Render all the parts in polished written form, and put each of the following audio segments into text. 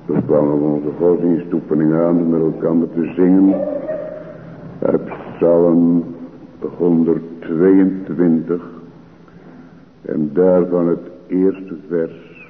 We vangen onze godsdienstoefening aan met elkaar te zingen uit Psalm 122 en daarvan het eerste vers.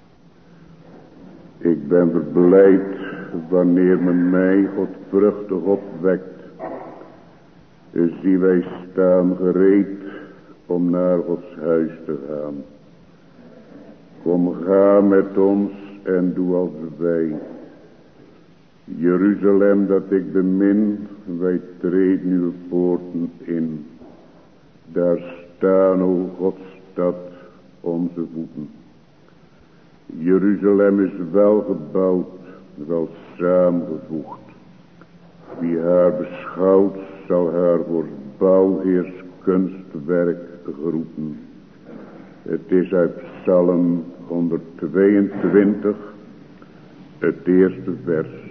Ik ben verblijd wanneer men mij godvruchtig opwekt. Zie wij staan gereed om naar Gods huis te gaan. Kom, ga met ons en doe als wij. Jeruzalem dat ik bemin, wij treden uw poorten in. Daar staan, o Godstad, onze voeten. Jeruzalem is wel gebouwd, wel samengevoegd. Wie haar beschouwt, zal haar voor bouwheers kunstwerk geroepen. Het is uit Psalm 122, het eerste vers.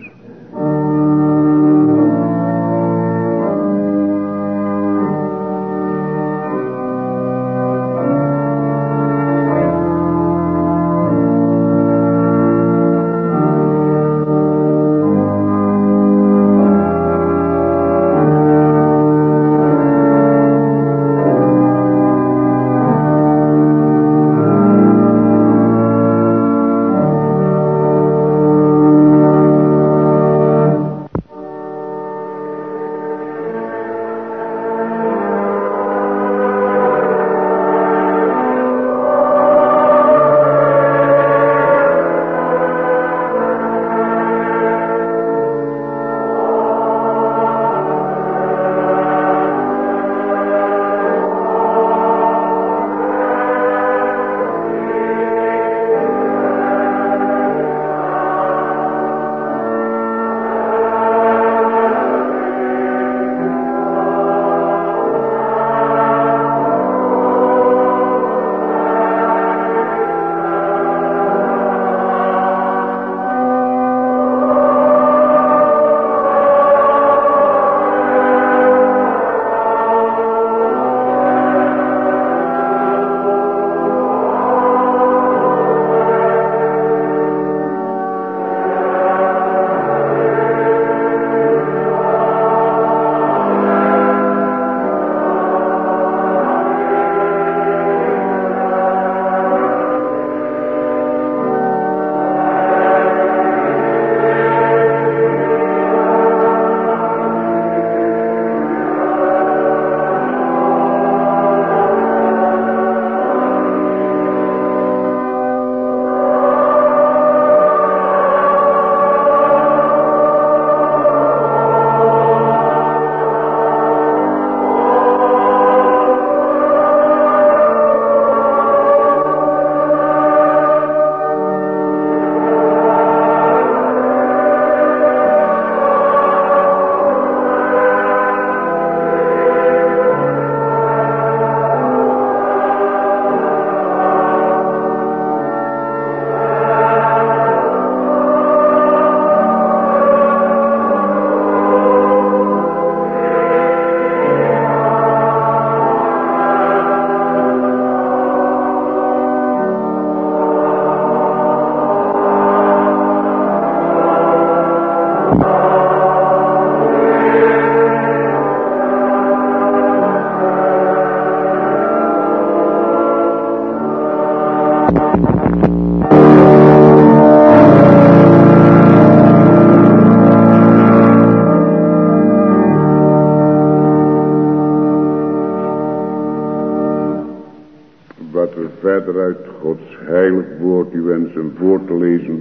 Verder uit Gods heilig woord u wensen voor te lezen.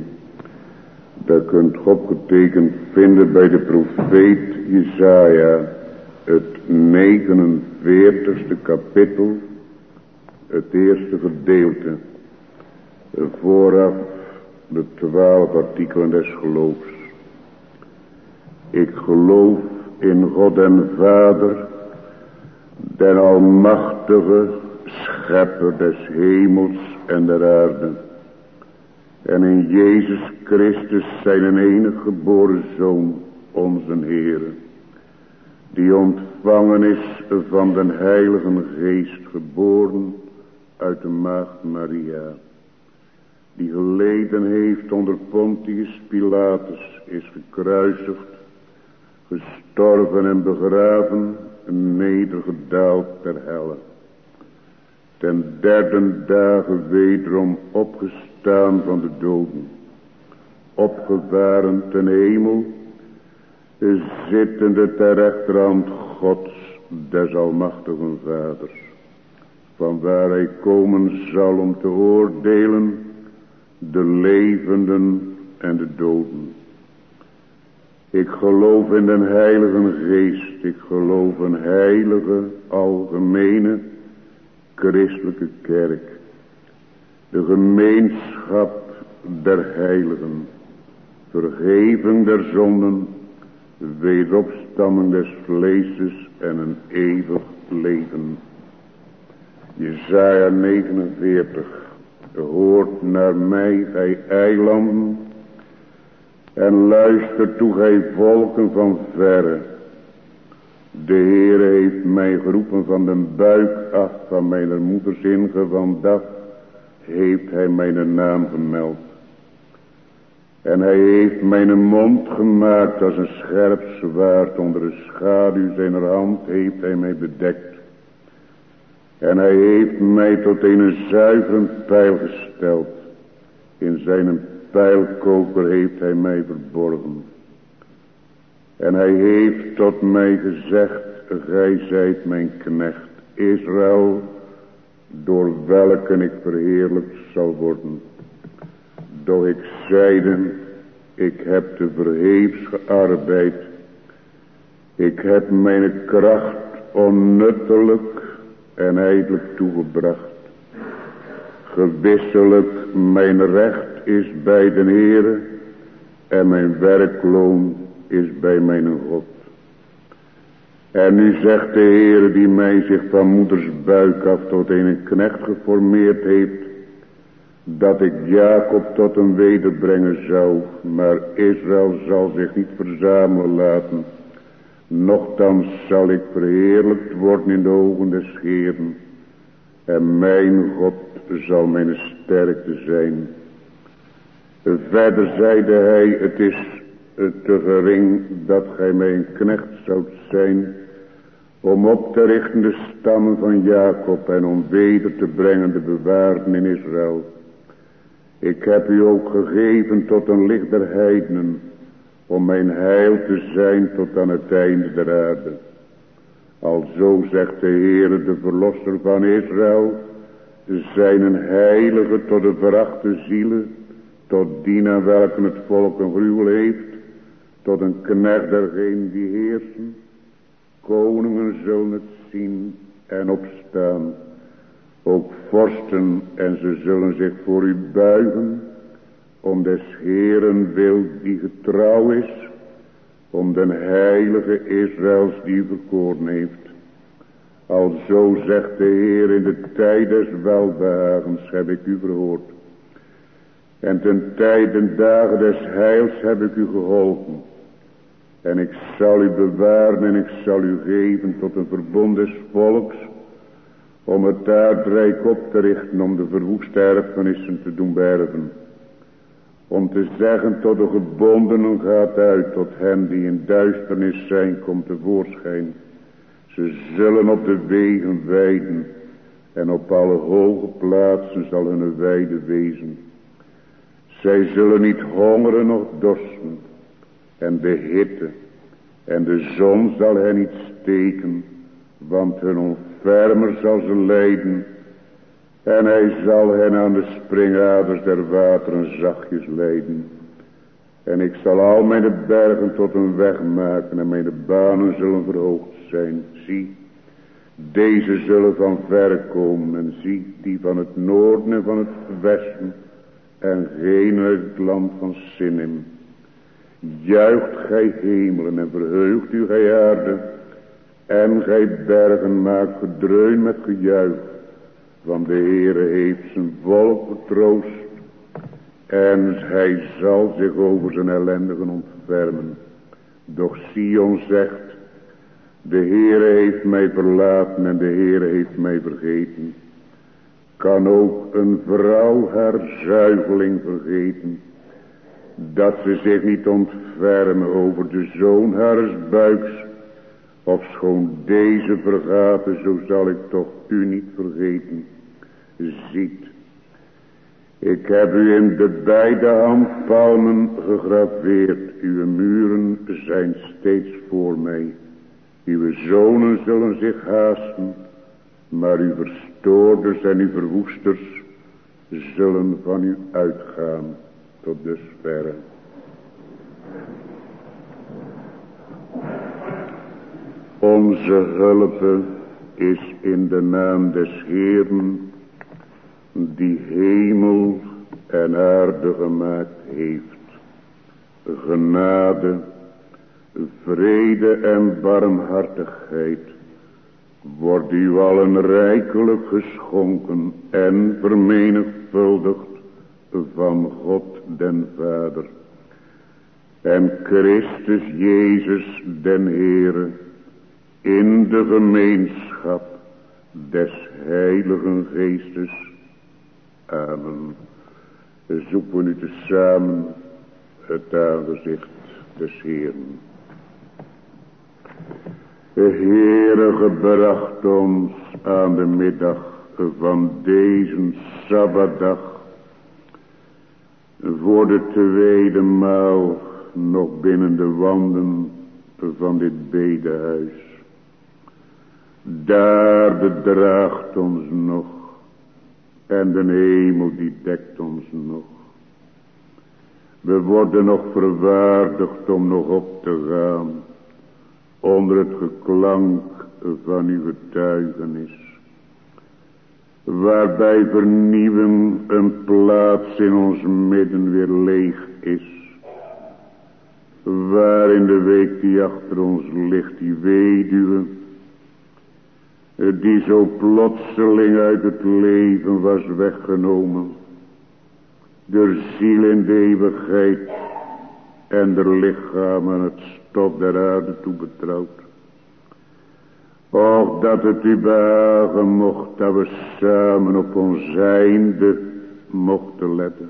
Dat kunt opgetekend vinden bij de profeet Jesaja, het 49ste kapitel, het eerste gedeelte. Vooraf de 12 artikelen des geloofs. Ik geloof in God en Vader, den almachtige, schepper des hemels en der aarde, en in Jezus Christus zijn enige geboren Zoon, onze Heere, die ontvangen is van den Heilige Geest, geboren uit de maagd Maria, die geleden heeft onder Pontius Pilatus, is gekruisigd, gestorven en begraven, nedergedaald ter helle. Ten derde dagen wederom opgestaan van de doden, opgevaren ten hemel, zittende ter rechterhand Gods, des almachtigen Vaders, vanwaar hij komen zal om te oordelen de levenden en de doden. Ik geloof in den Heilige Geest, ik geloof een heilige, algemene, christelijke kerk, de gemeenschap der heiligen, vergeving der zonden, wederopstamming des vleeses en een eeuwig leven. Jesaja 49. Hoort naar mij, gij eilanden, en luister toe, gij volken van verre. De Heere heeft mij geroepen van den buik af, van mijn moeders ingewand af, heeft hij mijn naam gemeld. En hij heeft mijn mond gemaakt als een scherp zwaard, onder de schaduw zijner hand heeft hij mij bedekt. En hij heeft mij tot een zuivere pijl gesteld. In zijn pijlkoker heeft hij mij verborgen. En hij heeft tot mij gezegd, gij zijt mijn knecht Israël, door welke ik verheerlijkt zal worden. Doch ik zeide, ik heb te vergeefs gearbeid. Ik heb mijn kracht onnuttelijk en ijdelijk toegebracht. Gewisselijk, mijn recht is bij den Heere en mijn werkloon is bij mijn God. En nu zegt de Heere, die mij zich van moeders buik af tot een knecht geformeerd heeft, dat ik Jacob tot een weder brengen zou, maar Israël zal zich niet verzamelen laten. Nochtans zal ik verheerlijkt worden in de ogen des Heeren, en mijn God zal mijn sterkte zijn. Verder zeide hij, het is te gering dat gij mijn knecht zoudt zijn, om op te richten de stammen van Jacob en om weder te brengen de bewaarden in Israël. Ik heb u ook gegeven tot een licht der heidenen, om mijn heil te zijn tot aan het einde der aarde. Alzo zegt de Heere, de verlosser van Israël, zijn een heilige tot de verachte zielen, tot die aan welke het volk een gruwel heeft, tot een knecht dergenen die heersen. Koningen zullen het zien en opstaan, ook vorsten, en ze zullen zich voor u buigen, om des Heeren wil die getrouw is, om den heilige Israëls die verkoren heeft. Alzo zegt de Heer, in de tijd des welbehagens heb ik u verhoord. En ten tijd en dagen des heils heb ik u geholpen. En ik zal u bewaren en ik zal u geven tot een verbond des volks, om het aardrijk op te richten, om de verwoeste erfenissen te doen berven. Om te zeggen tot de gebondenen, gaat uit, tot hen die in duisternis zijn, komt tevoorschijn. Ze zullen op de wegen weiden, en op alle hoge plaatsen zal hun weide wezen. Zij zullen niet hongeren noch dorsten, en de hitte en de zon zal hen niet steken, want hun ontfermer zal ze leiden, en hij zal hen aan de springaders der wateren zachtjes leiden. En ik zal al mijn bergen tot een weg maken, en mijn banen zullen verhoogd zijn. Zie, deze zullen van ver komen, en zie, die van het noorden en van het westen, en geen uit het land van Sinim. Juicht gij hemelen en verheugt u gij aarde, en gij bergen maakt gedreun met gejuich, want de Heere heeft zijn volk getroost, en hij zal zich over zijn ellendigen ontfermen. Doch Sion zegt, de Heere heeft mij verlaten en de Heere heeft mij vergeten. Kan ook een vrouw haar zuigeling vergeten, dat ze zich niet ontfermen over de zoon haars buiks, ofschoon deze vergaten, zo zal ik toch u niet vergeten. Ziet, ik heb u in de beide handpalmen gegraveerd, uw muren zijn steeds voor mij. Uw zonen zullen zich haasten, maar uw verstoorders en uw verwoesters zullen van u uitgaan. Tot dusverre. Onze hulp is in de naam des Heeren, die hemel en aarde gemaakt heeft. Genade, vrede en barmhartigheid wordt u allen rijkelijk geschonken en vermenigvuldigd van God den Vader en Christus Jezus den Heere in de gemeenschap des Heiligen Geestes. Amen. Zoeken we nu tezamen het aangezicht des Heeren. De Heere gebracht ons aan de middag van deze Sabbatdag, voor de tweede maal nog binnen de wanden van dit bedehuis. Daar draagt ons nog en de hemel die dekt ons nog. We worden nog verwaardigd om nog op te gaan onder het geklank van uw getuigenis, waarbij vernieuwing een plaats in ons midden weer leeg is, waar in de week die achter ons ligt die weduwe, die zo plotseling uit het leven was weggenomen, de ziel in de eeuwigheid en de lichaam aan het stof der aarde toebetrouwd. Och, dat het u behagen mocht, dat we samen op ons einde mochten letten.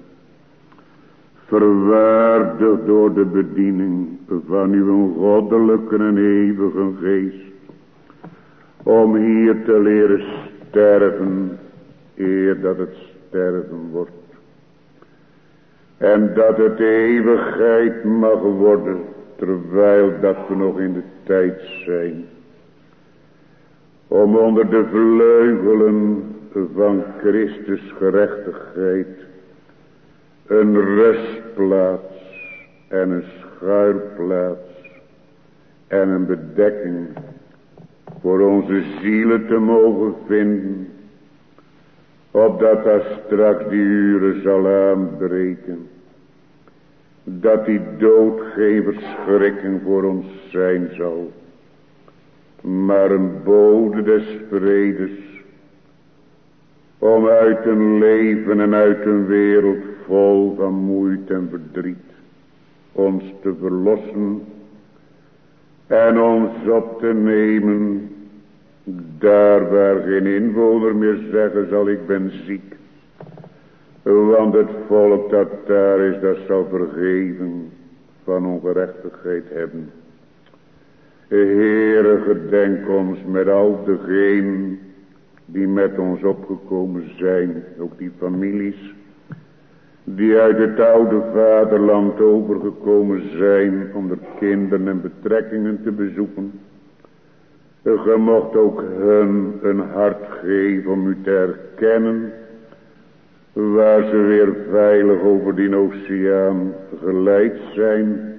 Verwaardigd door de bediening van uw goddelijke en eeuwige geest, om hier te leren sterven, eer dat het sterven wordt. En dat het eeuwigheid mag worden, terwijl dat we nog in de tijd zijn. Om onder de vleugelen van Christus gerechtigheid een rustplaats en een schuilplaats en een bedekking voor onze zielen te mogen vinden, opdat daar straks die uren zal aanbreken, dat die doodgeverschrikking voor ons zijn zal, maar een bode des vredes, om uit een leven en uit een wereld vol van moeite en verdriet ons te verlossen en ons op te nemen, daar waar geen inwoner meer zeggen zal ik ben ziek, want het volk dat daar is, dat zal vergeven van ongerechtigheid hebben. Heere, gedenk ons met al degenen die met ons opgekomen zijn, ook die families die uit het oude vaderland overgekomen zijn om de kinderen en betrekkingen te bezoeken. Ge mocht ook hun een hart geven om u te herkennen, waar ze weer veilig over die oceaan geleid zijn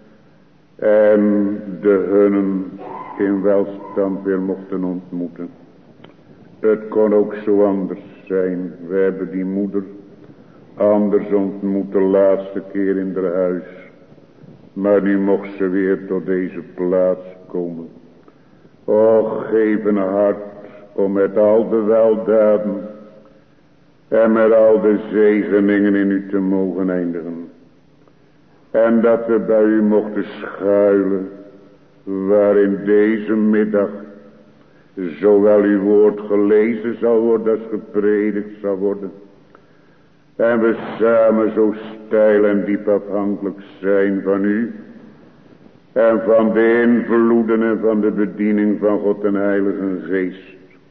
en de hunnen in welstand weer mochten ontmoeten. Het kon ook zo anders zijn. We hebben die moeder anders ontmoet de laatste keer in haar huis, maar nu mocht ze weer tot deze plaats komen. Och, geef een hart om met al de weldaden en met al de zegeningen in u te mogen eindigen. En dat we bij u mochten schuilen, waarin deze middag zowel uw woord gelezen zal worden als gepredikt zal worden. En we samen zo steil en diep afhankelijk zijn van u. En van de invloeden en van de bediening van God en Heilige Geest.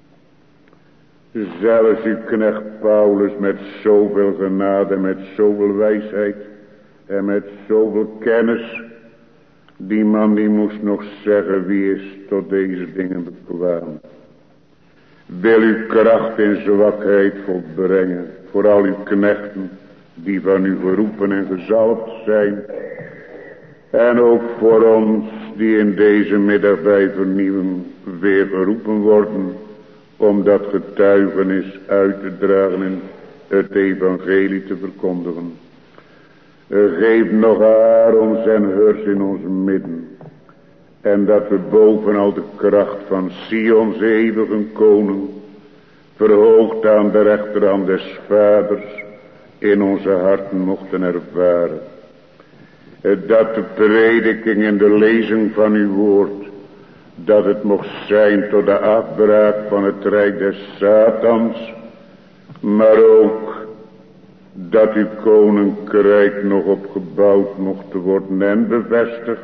Zelfs uw knecht Paulus met zoveel genade, met zoveel wijsheid en met zoveel kennis. Die man die moest nog zeggen, wie is tot deze dingen bekwaam. Wil uw kracht in zwakheid volbrengen. Voor al uw knechten die van u geroepen en gezalfd zijn. En ook voor ons die in deze middag bij vernieuwing weer geroepen worden. Om dat getuigenis uit te dragen en het evangelie te verkondigen. Geef nog Aarons en Hurs in ons midden. En dat we bovenal de kracht van Sions eeuwige koning, verhoogd aan de rechterhand des Vaders, in onze harten mochten ervaren. Dat de prediking en de lezing van uw woord, dat het mocht zijn tot de afbraak van het rijk des Satans, maar ook dat uw koninkrijk nog opgebouwd mocht worden en bevestigd.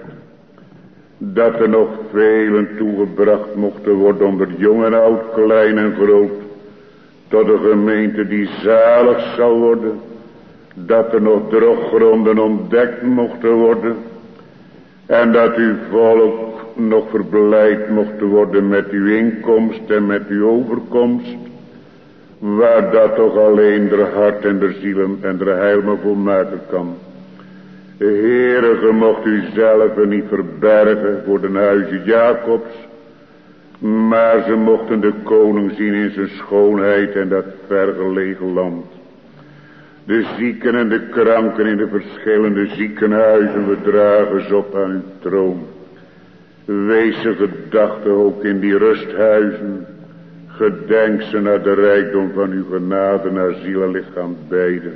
Dat er nog velen toegebracht mochten worden onder jong en oud, klein en groot, tot een gemeente die zalig zal worden. Dat er nog droggronden ontdekt mochten worden. En dat uw volk nog verblijd mocht worden met uw inkomst en met uw overkomst. Waar dat toch alleen de hart en de ziel en de heil maar volmaken kan. Heere, ge mocht u zelf niet verbergen voor de huizen Jacobs. Maar ze mochten de koning zien in zijn schoonheid en dat vergelegen land. De zieken en de kranken in de verschillende ziekenhuizen, we dragen ze op aan uw troon. Wees ze gedachten ook in die rusthuizen. Gedenk ze naar de rijkdom van uw genade, naar ziel en lichaam beiden.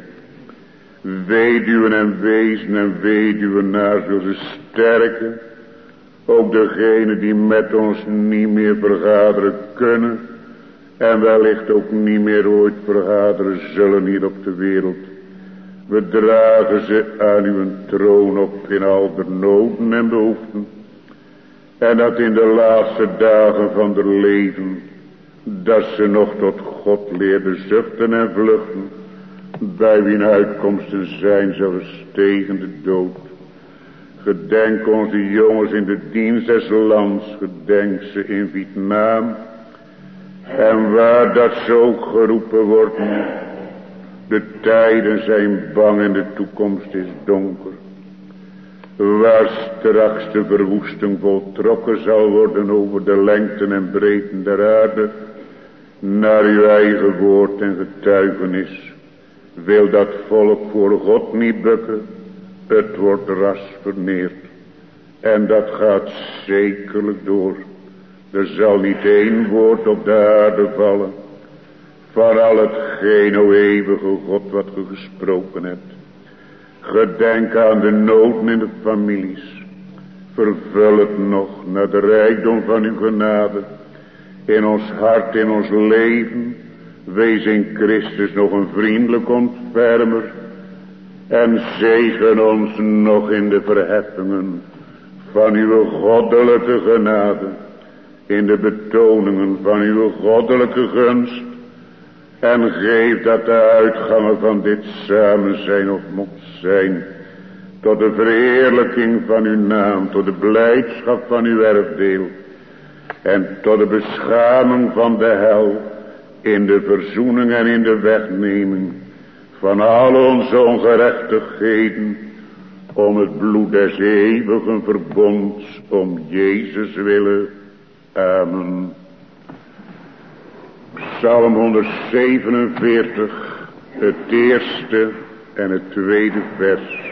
Weduwen en wezen en weduwenaars wil ze sterken. Ook degenen die met ons niet meer vergaderen kunnen. En wellicht ook niet meer ooit vergaderen zullen hier op de wereld. We dragen ze aan uw troon op in al de noden en behoeften. En dat in de laatste dagen van haar leven, dat ze nog tot God leerden zuchten en vluchten. Bij wie uitkomsten zijn zelfs tegen de dood. Gedenk onze jongens in de dienst des lands. Gedenk ze in Vietnam. En waar dat zo geroepen wordt. De tijden zijn bang en de toekomst is donker. Waar straks de verwoesting voltrokken zal worden over de lengten en breedten der aarde. Naar uw eigen woord en getuigenis. Wil dat volk voor God niet bukken. Het wordt ras verneerd. En dat gaat zekerlijk door. Er zal niet één woord op de aarde vallen. Van al hetgeen, o eeuwige God, wat ge gesproken hebt. Gedenk aan de noden in de families. Vervul het nog naar de rijkdom van uw genade. In ons hart, in ons leven. Wees in Christus nog een vriendelijk ontfermer. En zegen ons nog in de verheffingen van uw goddelijke genade. In de betoningen van uw goddelijke gunst. En geef dat de uitgangen van dit samen zijn of mocht zijn. Tot de verheerlijking van uw naam. Tot de blijdschap van uw erfdeel. En tot de beschaming van de hel. In de verzoening en in de wegneming. Van al onze ongerechtigheden. Om het bloed des eeuwigen verbonds. Om Jezus willen. Amen. Psalm 147, het eerste en het tweede vers.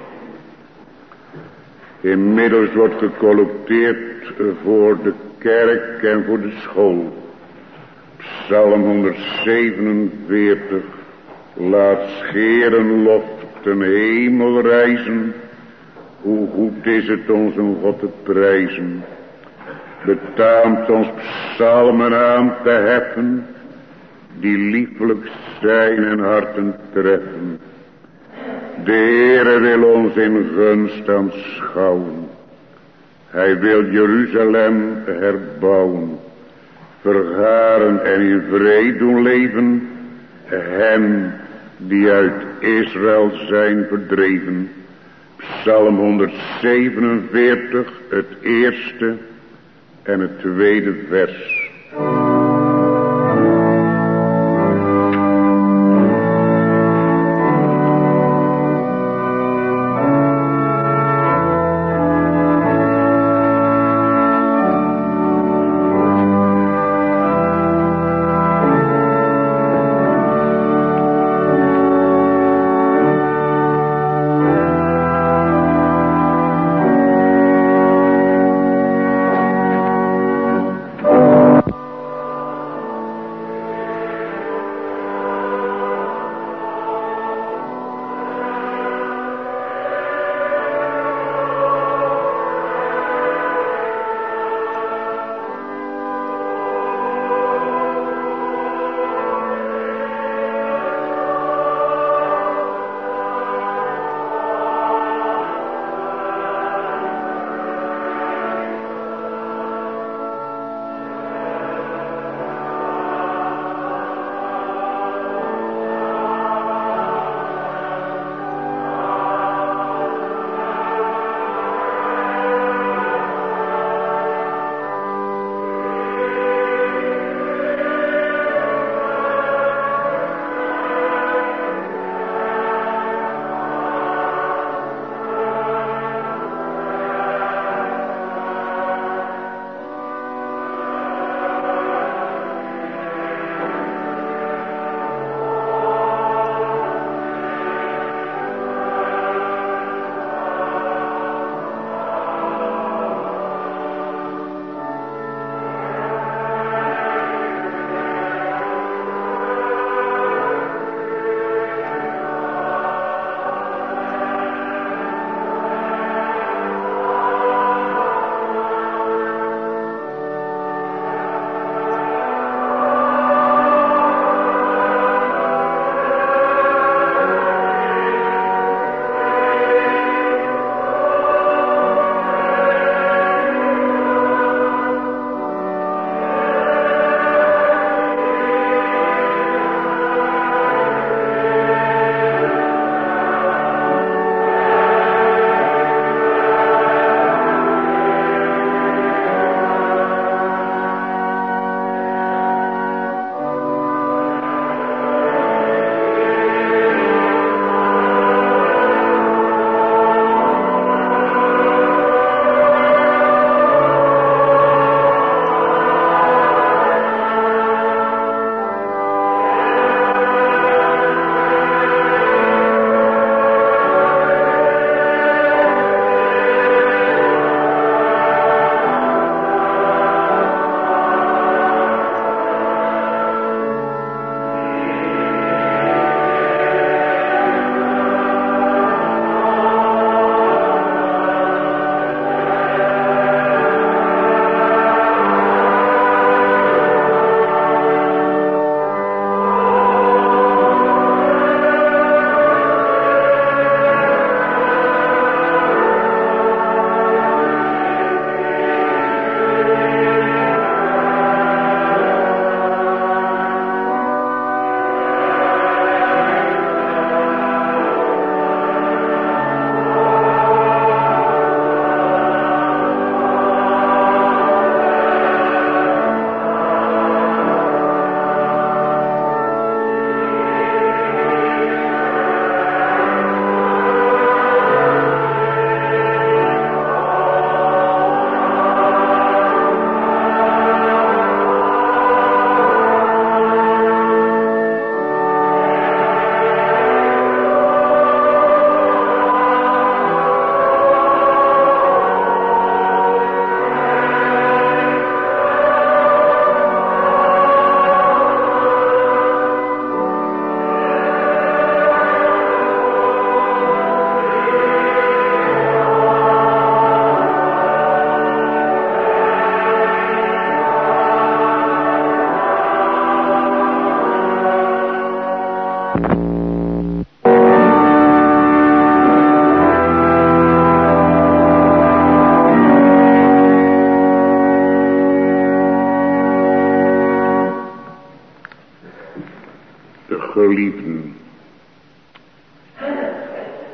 Inmiddels wordt gecollecteerd voor de kerk en voor de school. Psalm 147, laat scheren lof ten hemel reizen. Hoe goed is het onze God te prijzen. Betaamt ons psalmen aan te heffen, die lieflijk zijn en harten treffen. De Heere wil ons in gunst aanschouwen. Hij wil Jeruzalem herbouwen. Vergaren en in vrede doen leven. Hen die uit Israël zijn verdreven. Psalm 147, het eerste en het tweede vers.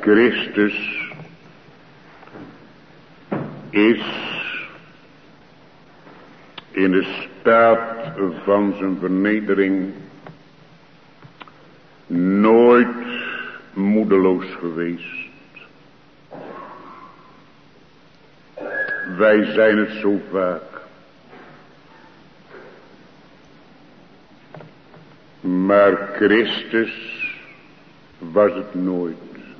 Christus is in de staat van zijn vernedering nooit moedeloos geweest. Wij zijn het zo vaak. Maar Christus was het nooit.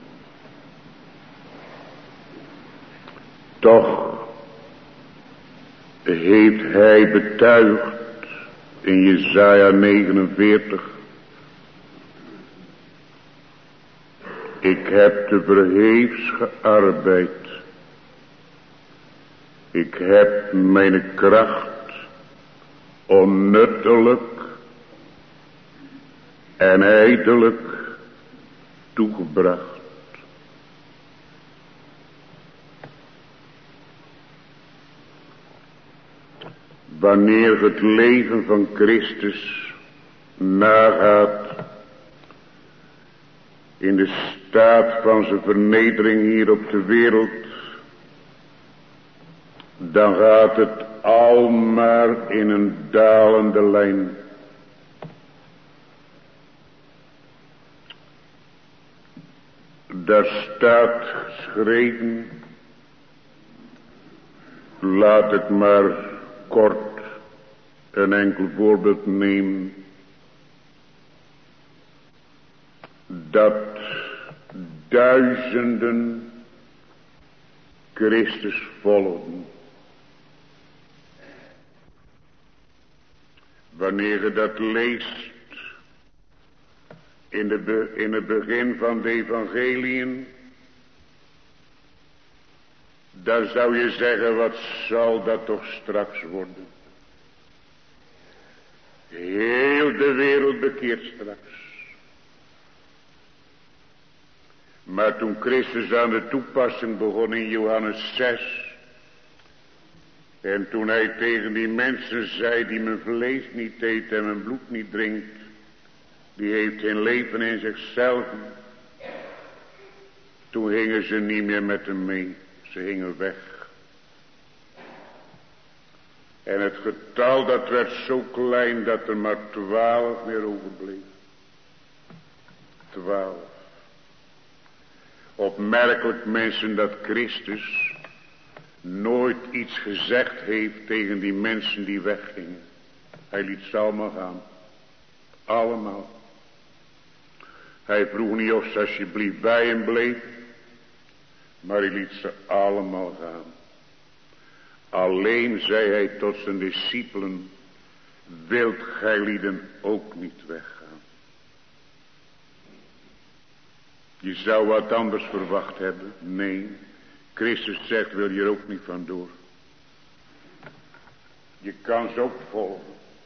Toch heeft hij betuigd in Jesaja 49. Ik heb te vergeefs gearbeid. Ik heb mijn kracht onnuttelijk en ijdelijk toegebracht. Wanneer het leven van Christus nagaat in de staat van zijn vernedering hier op de wereld, dan gaat het al maar in een dalende lijn. Daar staat geschreven, laat ik maar kort een enkel voorbeeld nemen, dat duizenden Christus volgden. Wanneer je dat leest in het begin van de evangeliën, dan zou je zeggen, wat zal dat toch straks worden? Heel de wereld bekeert straks. Maar toen Christus aan de toepassing begon in Johannes 6, en toen hij tegen die mensen zei, die mijn vlees niet eet en mijn bloed niet drinkt, die heeft geen leven in zichzelf. Toen gingen ze niet meer met hem mee. Ze gingen weg. En het getal dat werd zo klein dat er maar 12 meer overbleef. 12. Opmerkelijk mensen dat Christus nooit iets gezegd heeft tegen die mensen die weggingen. Hij liet ze allemaal gaan. Allemaal. Hij vroeg niet of ze alsjeblieft bij hem bleef, maar hij liet ze allemaal gaan. Alleen zei hij tot zijn discipelen, wilt gij lieden ook niet weggaan? Je zou wat anders verwacht hebben. Nee, Christus zegt, wil je er ook niet vandoor. Je kan ze ook volgen.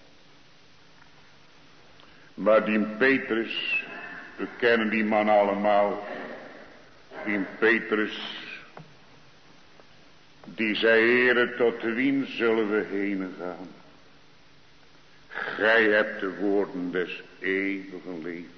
Maar die Petrus, we kennen die man allemaal. Die Petrus, die zei, Heere, tot wien zullen we heen gaan? Gij hebt de woorden des eeuwigen levens.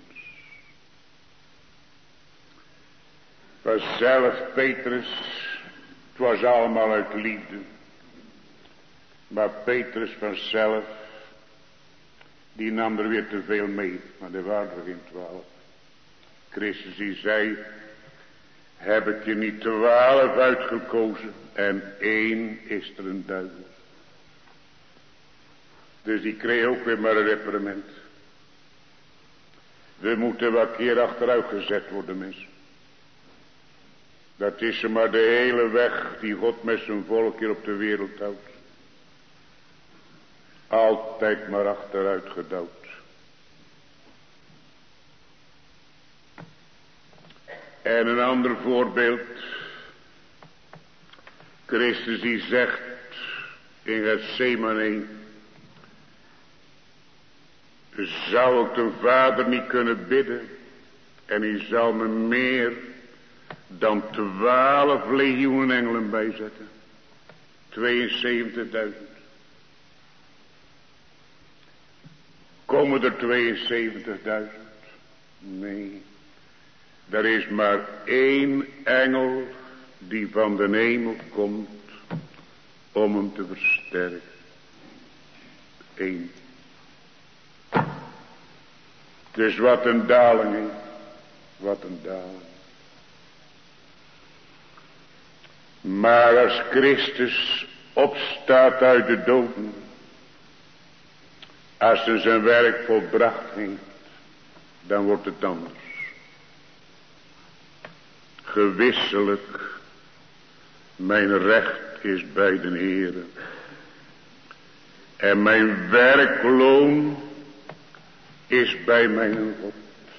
Vanzelf Petrus, het was allemaal uit liefde. Maar Petrus vanzelf, die nam er weer te veel mee. Maar er waren er geen 12. Christus die zei, heb ik je niet 12 uitgekozen en 1 is er een duivel. Dus die kreeg ook weer maar een reprimand. We moeten wat keer achteruit gezet worden, mensen. Dat is maar de hele weg die God met zijn volk hier op de wereld houdt. Altijd maar achteruit gedouwd. En een ander voorbeeld. Christus die zegt in Gethsemane, zou ik de Vader niet kunnen bidden en hij zal me meer dan 12 legioenen engelen bijzetten. 72.000. Komen er 72.000? Nee. Er is maar één engel die van de hemel komt om hem te versterken. Eén. Dus wat een daling is. Wat een daling. Maar als Christus opstaat uit de doden, als hij zijn werk volbracht heeft, dan wordt het anders. Gewisselijk, mijn recht is bij de Heere. En mijn werkloon is bij mijn God.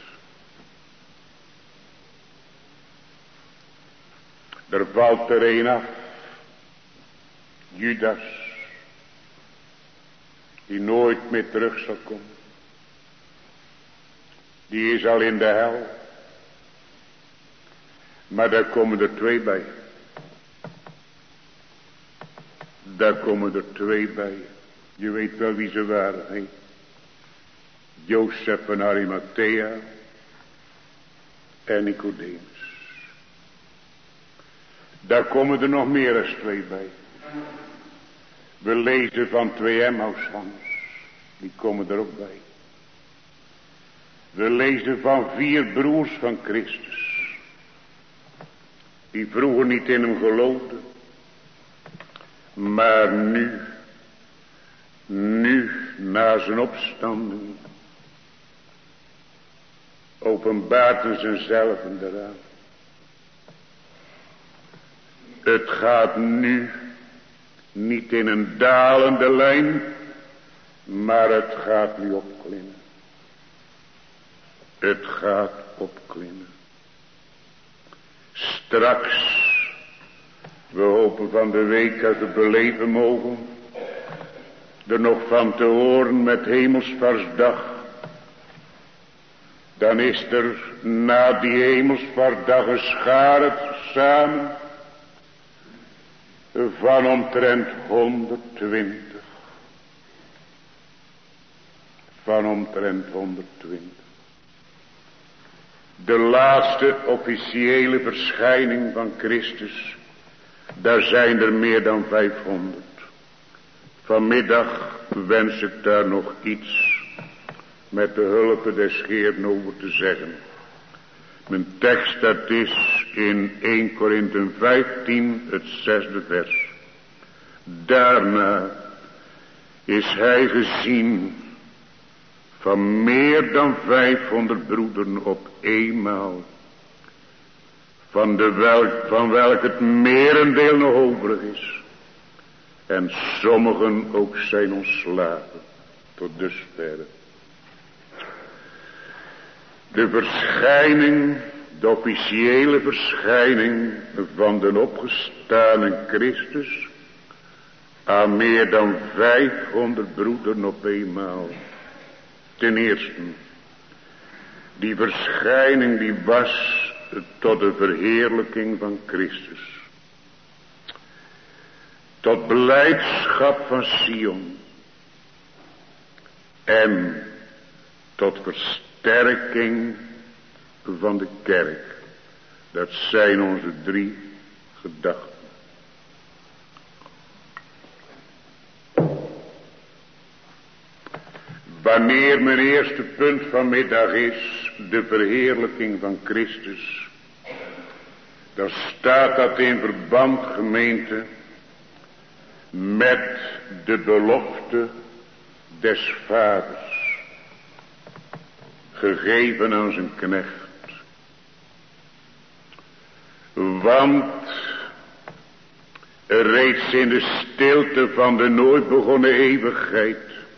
Er valt er een af, Judas, die nooit meer terug zal komen. Die is al in de hel. Maar daar komen er twee bij. Daar komen er twee bij. Je weet wel wie ze waren, hè? Jozef van Arimathea en Nicodemus. Daar komen er nog meer als twee bij. We lezen van 2 Emmausgangers. Die komen er ook bij. We lezen van 4 broers van Christus. Die vroeger niet in hem geloofden. Maar nu na zijn opstanding, openbaart hij zichzelf eraan. Het gaat nu niet in een dalende lijn, maar het gaat nu opklimmen. Het gaat opklimmen. Straks, we hopen van de week als we beleven mogen, er nog van te horen met Hemelsvaartsdag. Dan is er na die Hemelsvaartsdag een schare samen van omtrent 120. Van omtrent 120. De laatste officiële verschijning van Christus, daar zijn er meer dan 500. Vanmiddag wens ik daar nog iets met de hulp des Heeren over te zeggen. Mijn tekst dat is in 1 Korinthe 15 het 6e vers. Daarna is hij gezien van meer dan 500 broederen op eenmaal, van welk het merendeel nog overig is. En sommigen ook zijn ontslagen tot dusverre. De verschijning, de officiële verschijning van de opgestane Christus aan meer dan 500 broederen op eenmaal. Ten eerste, die verschijning die was tot de verheerlijking van Christus. Tot blijdschap van Sion. En tot versterking van de kerk. Dat zijn onze 3 gedachten. Wanneer mijn eerste punt vanmiddag is de verheerlijking van Christus, dan staat dat in verband, gemeente, met de belofte des vaders, gegeven aan zijn knecht. Want reeds in de stilte van de nooit begonnen eeuwigheid,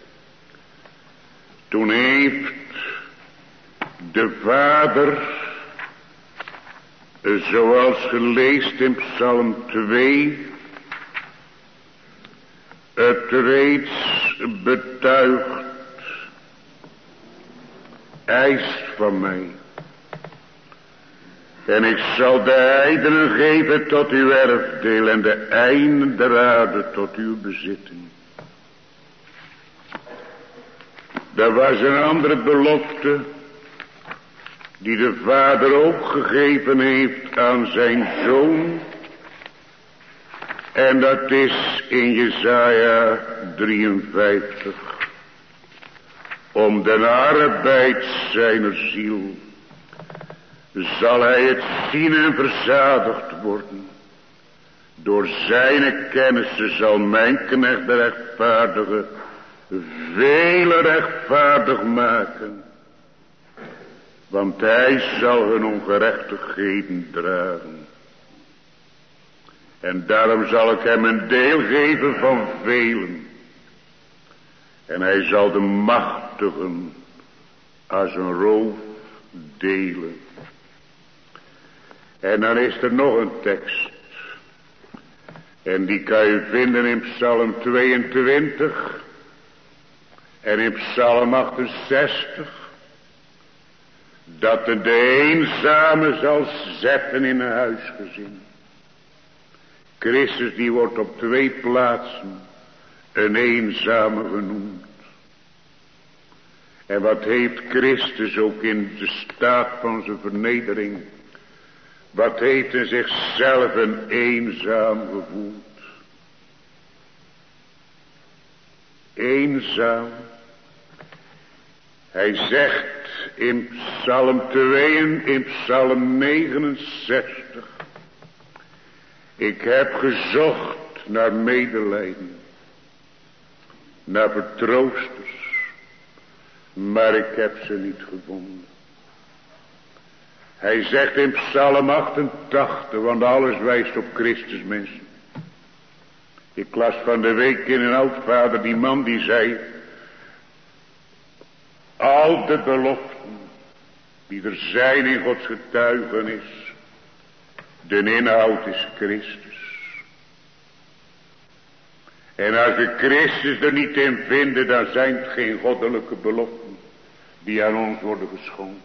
toen heeft de Vader, zoals gelezen in Psalm 2, het reeds betuigd, eist van mij. En ik zal de heidenen geven tot uw erfdeel en de einden der aarde tot uw bezitting. Er was een andere belofte die de Vader ook gegeven heeft aan zijn Zoon. En dat is in Jesaja 53. Om den arbeid zijner ziel zal hij het zien en verzadigd worden. Door zijn kennissen zal mijn knecht de rechtvaardige vele rechtvaardig maken. Want hij zal hun ongerechtigheden dragen. En daarom zal ik hem een deel geven van velen. En hij zal de machtigen als een roof delen. En dan is er nog een tekst. En die kan je vinden in Psalm 22. En in Psalm 68. Dat de eenzame zal zetten in een huisgezin. Christus die wordt op 2 plaatsen een eenzame genoemd. En wat heeft Christus ook in de staat van zijn vernedering. Wat heeft in zichzelf een eenzaam gevoeld. Eenzaam. Hij zegt in Psalm 2 en in Psalm 69. Ik heb gezocht naar medelijden. Naar vertroosters. Maar ik heb ze niet gevonden. Hij zegt in Psalm 88, want alles wijst op Christus, mensen. Ik las van de week in een oudvader die man die zei. Al de beloften die er zijn in Gods getuigenis. De inhoud is Christus. En als we Christus er niet in vinden, dan zijn het geen goddelijke beloften die aan ons worden geschonken.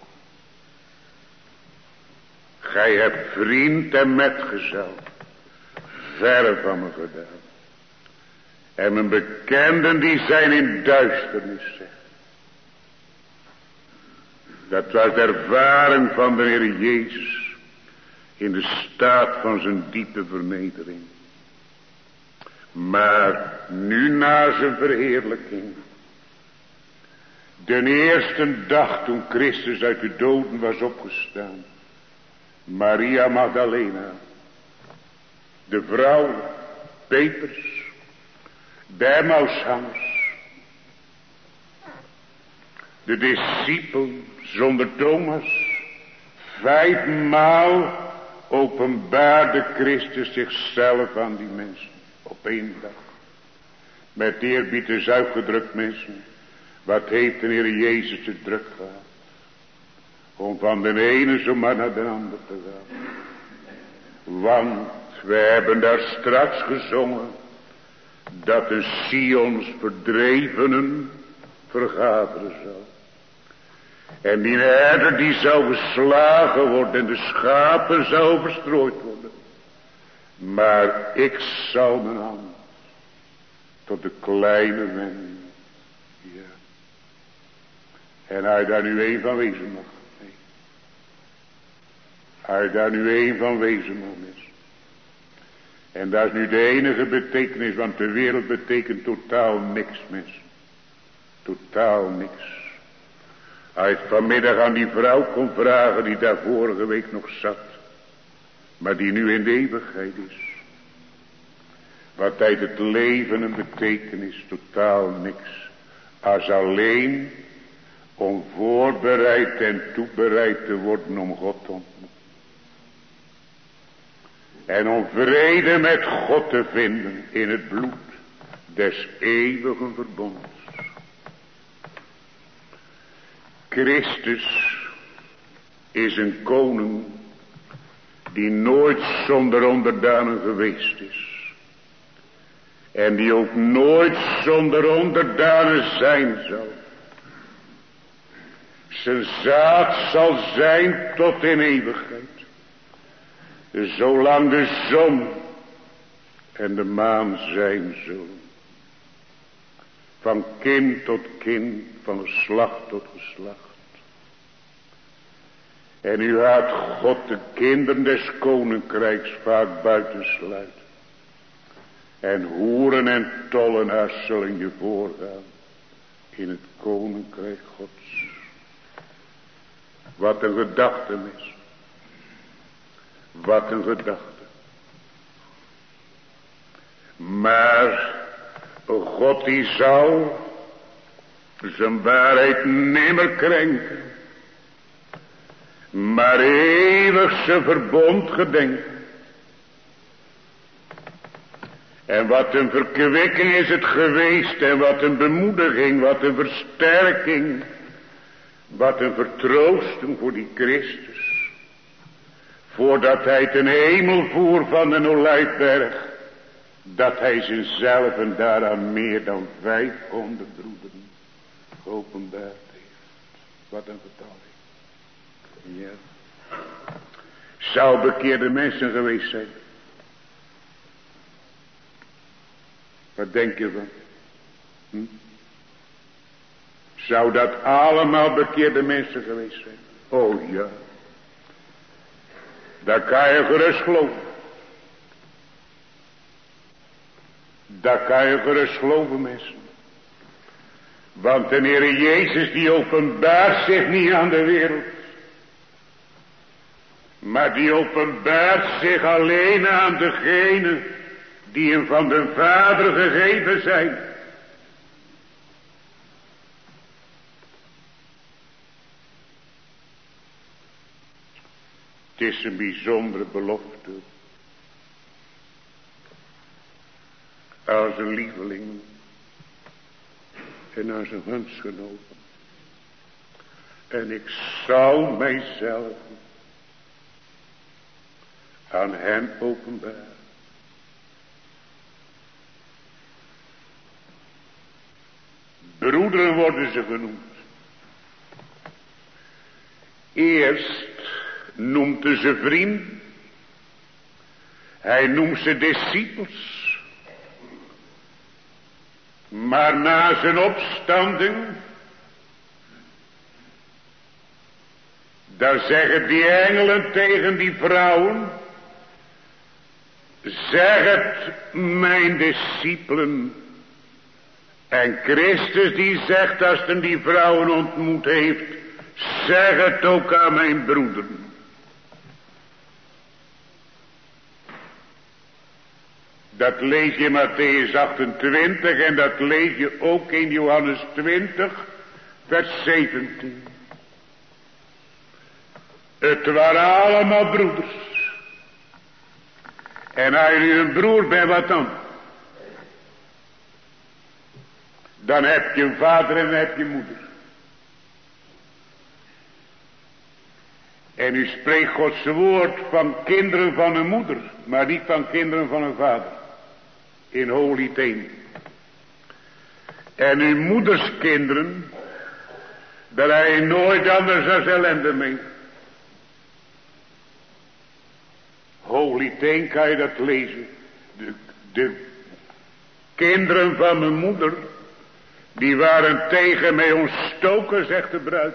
Gij hebt vriend en metgezel verre van me gedaan. En mijn bekenden die zijn in duisternis, zegt. Dat was de ervaring van de Heer Jezus in de staat van zijn diepe vernedering. Maar nu na zijn verheerlijking, de eerste dag toen Christus uit de doden was opgestaan, Maria Magdalena, de vrouw, Petrus, de Emmausgangers, de discipelen zonder Thomas, 5 maal openbaarde Christus zichzelf aan die mensen op 1 dag. Met eerbied is uitgedrukt, mensen. Wat heeft de Heer Jezus te druk gehad? Om van de ene zomaar naar de ander te gaan. Want we hebben daar straks gezongen. Dat de Sions verdrevenen vergaderen zal. En die herder die zou geslagen worden. En de schapen zou verstrooid worden. Maar ik zal mijn hand tot de kleine wenden. Ja. En hij daar nu een van wezen mag. Nee. Hij daar nu een van wezen mag is. En dat is nu de enige betekenis, want de wereld betekent totaal niks, mensen. Totaal niks. Als je vanmiddag aan die vrouw kon vragen die daar vorige week nog zat, maar die nu in de eeuwigheid is. Wat heeft het leven een betekenis? Totaal niks. Als alleen om voorbereid en toebereid te worden om God te ontmoeten. En om vrede met God te vinden in het bloed des eeuwigen verbonds. Christus is een koning die nooit zonder onderdanen geweest is. En die ook nooit zonder onderdanen zijn zal. Zijn zaad zal zijn tot in eeuwigheid. Zolang de zon en de maan zijn zullen. Van kind tot kind, van geslacht tot geslacht. En u had God de kinderen des koninkrijks vaak buitensluiten. En hoeren en tollenaars zullen je voorgaan in het koninkrijk Gods. Wat een gedachtenis. Wat een gedachte. Maar God die zou zijn waarheid nimmer krenken, maar eeuwig zijn verbond gedenken. En wat een verkwikking is het geweest, en wat een bemoediging, wat een versterking, wat een vertroosting voor die Christus. Voordat hij ten hemel voer van de Olijfberg, dat hij zichzelf en daaraan meer dan 500 broederen geopenbaard heeft. Wat een getalling. Ja. Zou bekeerde mensen geweest zijn. Wat denk je van? Zou dat allemaal bekeerde mensen geweest zijn? Oh ja. Daar kan je gerust geloven. Daar kan je gerust geloven, mensen. Want de Heer Jezus die openbaart zich niet aan de wereld. Maar die openbaart zich alleen aan degenen die hem van de Vader gegeven zijn. Het is een bijzondere belofte. Als een lieveling en als een huntsgenoten. En ik zal mijzelf aan hen openbaren. Broederen worden ze genoemd. Eerst noemt hij ze vriend. Hij noemt ze discipels. Maar na zijn opstanding, daar zeggen die engelen tegen die vrouwen, zeg het mijn discipelen. En Christus die zegt als hij die vrouwen ontmoet heeft, zeg het ook aan mijn broederen. Dat lees je in Matthäus 28 en dat lees je ook in Johannes 20 vers 17. Het waren allemaal broeders. En als je nu een broer bent, wat dan? Dan heb je een vader en dan heb je moeder. En u spreekt Gods woord van kinderen van een moeder, maar niet van kinderen van een vader. In Holy 1. En uw moederskinderen, daar heb je nooit anders als ellende mee. Holy 1 kan je dat lezen. De kinderen van mijn moeder, die waren tegen mij ontstoken, zegt de bruid.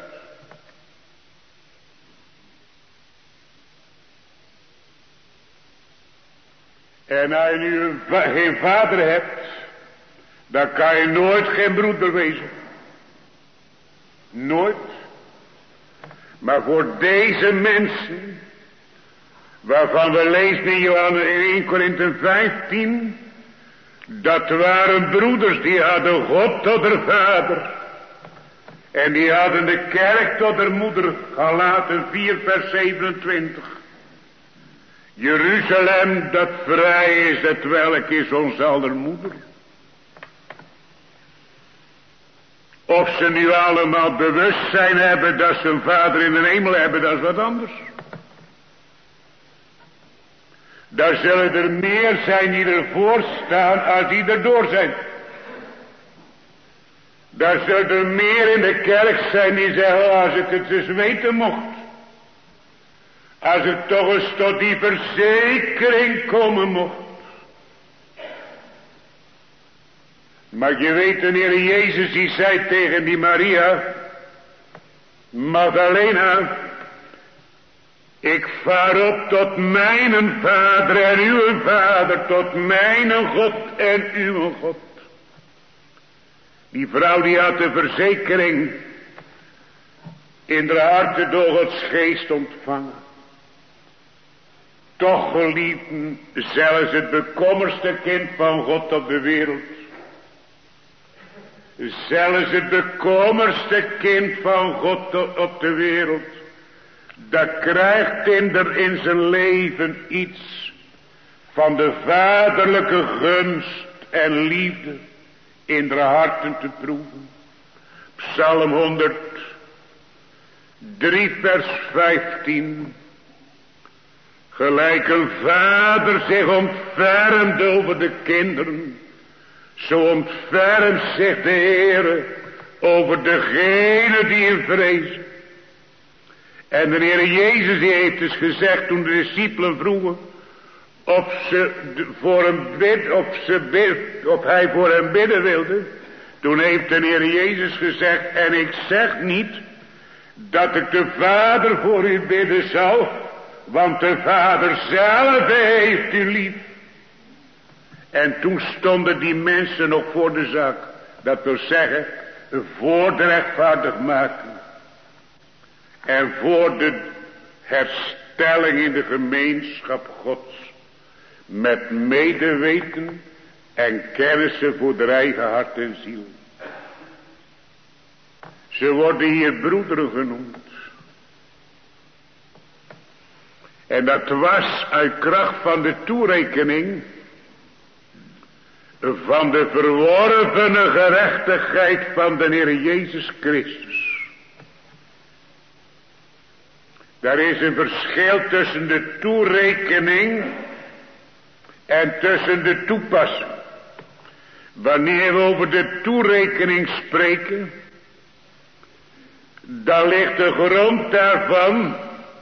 En als je nu geen vader hebt, dan kan je nooit geen broeder wezen. Nooit. Maar voor deze mensen, waarvan we lezen in Johannes 1 Korinthe 15, dat waren broeders die hadden God tot haar vader. En die hadden de kerk tot haar moeder, Galaten 4 vers 27. Jeruzalem dat vrij is, het welk is ons aller moeder. Of ze nu allemaal bewustzijn hebben dat ze een vader in de hemel hebben, dat is wat anders. Daar zullen er meer zijn die ervoor staan als die erdoor zijn. Daar zullen er meer in de kerk zijn die zeggen, als ik het eens weten mocht. Als ik toch eens tot die verzekering komen mocht. Maar je weet, de Heer Jezus die zei tegen die Maria Magdalena, Ik vaar op tot mijn Vader en uw Vader, tot mijn God en uw God. Die vrouw die had de verzekering in haar hart door Gods geest ontvangen. Toch geliefden, zelfs het bekommerste kind van God op de wereld. Zelfs het bekommerste kind van God op de wereld. Dat krijgt in zijn leven iets van de vaderlijke gunst en liefde in de harten te proeven. Psalm 103 vers 15. Gelijk een vader zich ontfermt over de kinderen, zo ontfermt zich de Heere over degene die hem vrezen. En de Heer Jezus die heeft dus gezegd toen de discipelen vroegen of hij voor hem bidden wilde. Toen heeft de Heer Jezus gezegd, en ik zeg niet dat ik de Vader voor u bidden zal, want de Vader zelf heeft u lief. En toen stonden die mensen nog voor de zaak. Dat wil zeggen, voor de rechtvaardigmaking. En voor de herstelling in de gemeenschap Gods. Met medeweten en kennissen voor de eigen hart en ziel. Ze worden hier broederen genoemd. En dat was uit kracht van de toerekening van de verworvene gerechtigheid van de Heer Jezus Christus. Daar is een verschil tussen de toerekening en tussen de toepassing. Wanneer we over de toerekening spreken, dan ligt de grond daarvan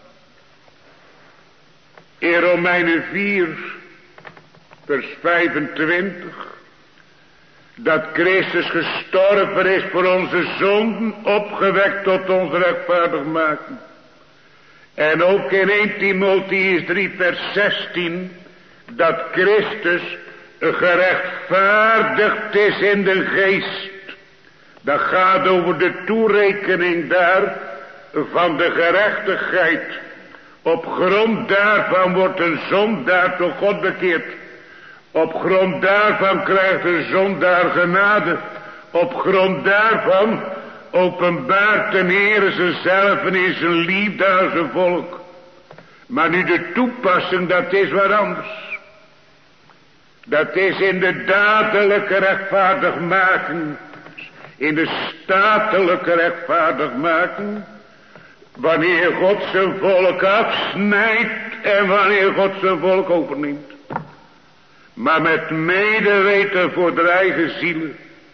in Romeinen 4 vers 25, dat Christus gestorven is voor onze zonden, opgewekt tot onze rechtvaardigmaking. En ook in 1 Timotheüs 3 vers 16, dat Christus gerechtvaardigd is in de geest. Dat gaat over de toerekening daar van de gerechtigheid. Op grond daarvan wordt een zondaar tot God bekeerd. Op grond daarvan krijgt een zondaar genade. Op grond daarvan openbaart de Heer zichzelf en in zijn liefde aan zijn volk. Maar nu de toepassing, dat is wat anders. Dat is in de dadelijke rechtvaardigmaking. In de statelijke rechtvaardigmaking. Wanneer God zijn volk afsnijdt en wanneer God zijn volk overneemt. Maar met medeweten voor de eigen zielen.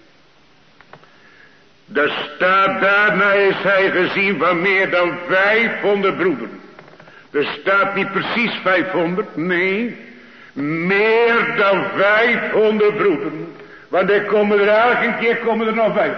Er staat daarna is hij gezien van meer dan 500 broederen. Er staat niet precies 500, nee. Meer dan 500 broederen. Want er komen er elke keer nog bij.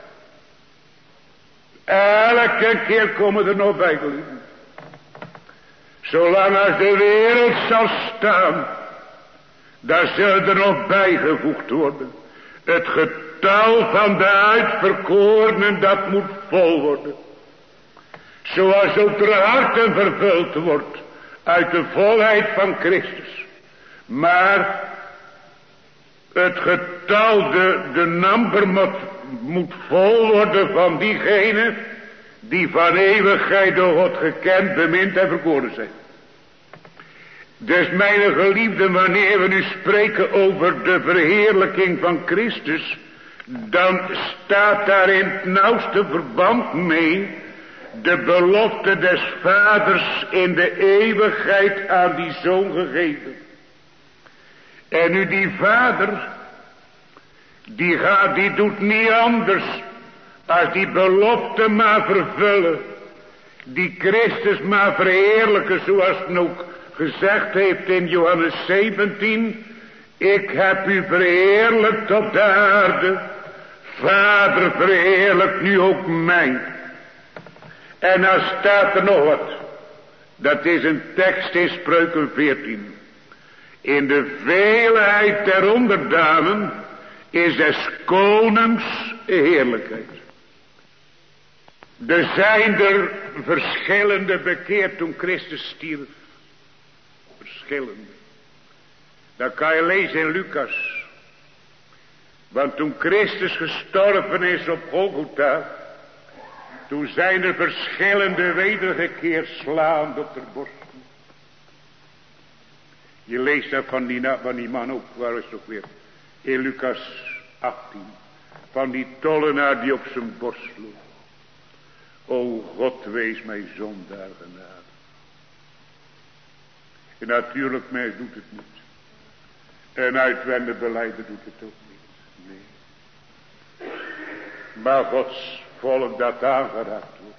Elke keer komen er nog bij, geliefden. Zolang als de wereld zal staan, daar zullen er nog bijgevoegd worden. Het getal van de uitverkorenen, dat moet vol worden. Zoals ook de harten vervuld wordt uit de volheid van Christus. Maar het getal, de nummer moet vol worden van diegenen die van eeuwigheid door God gekend, bemind en verkoren zijn. Dus mijn geliefden, wanneer we nu spreken over de verheerlijking van Christus, dan staat daar in het nauwste verband mee de belofte des Vaders in de eeuwigheid aan die Zoon gegeven. En nu die Vader, die doet niet anders als die belofte maar vervullen. Die Christus maar verheerlijken, zoals het ook gezegd heeft in Johannes 17. Ik heb u verheerlijkt op de aarde. Vader, verheerlijk nu ook mij. En dan staat er nog wat. Dat is een tekst in Spreuken 14. In de veelheid der onderdanen is des konings heerlijkheid. Er zijn er verschillende bekeerd toen Christus stierf. Verschillende. Dat kan je lezen in Lucas. Want toen Christus gestorven is op Golgotha, toen zijn er verschillende wedergekeerd slaand op de borst. Je leest dat van die man ook, waar is het ook weer? In Lucas 18. Van die tollenaar die op zijn borst sloeg. O God, wees mij zondaar genade. En natuurlijk, mens doet het niet. En uitwendig belijden doet het ook niet. Nee. Maar Gods volk dat aangeraakt wordt.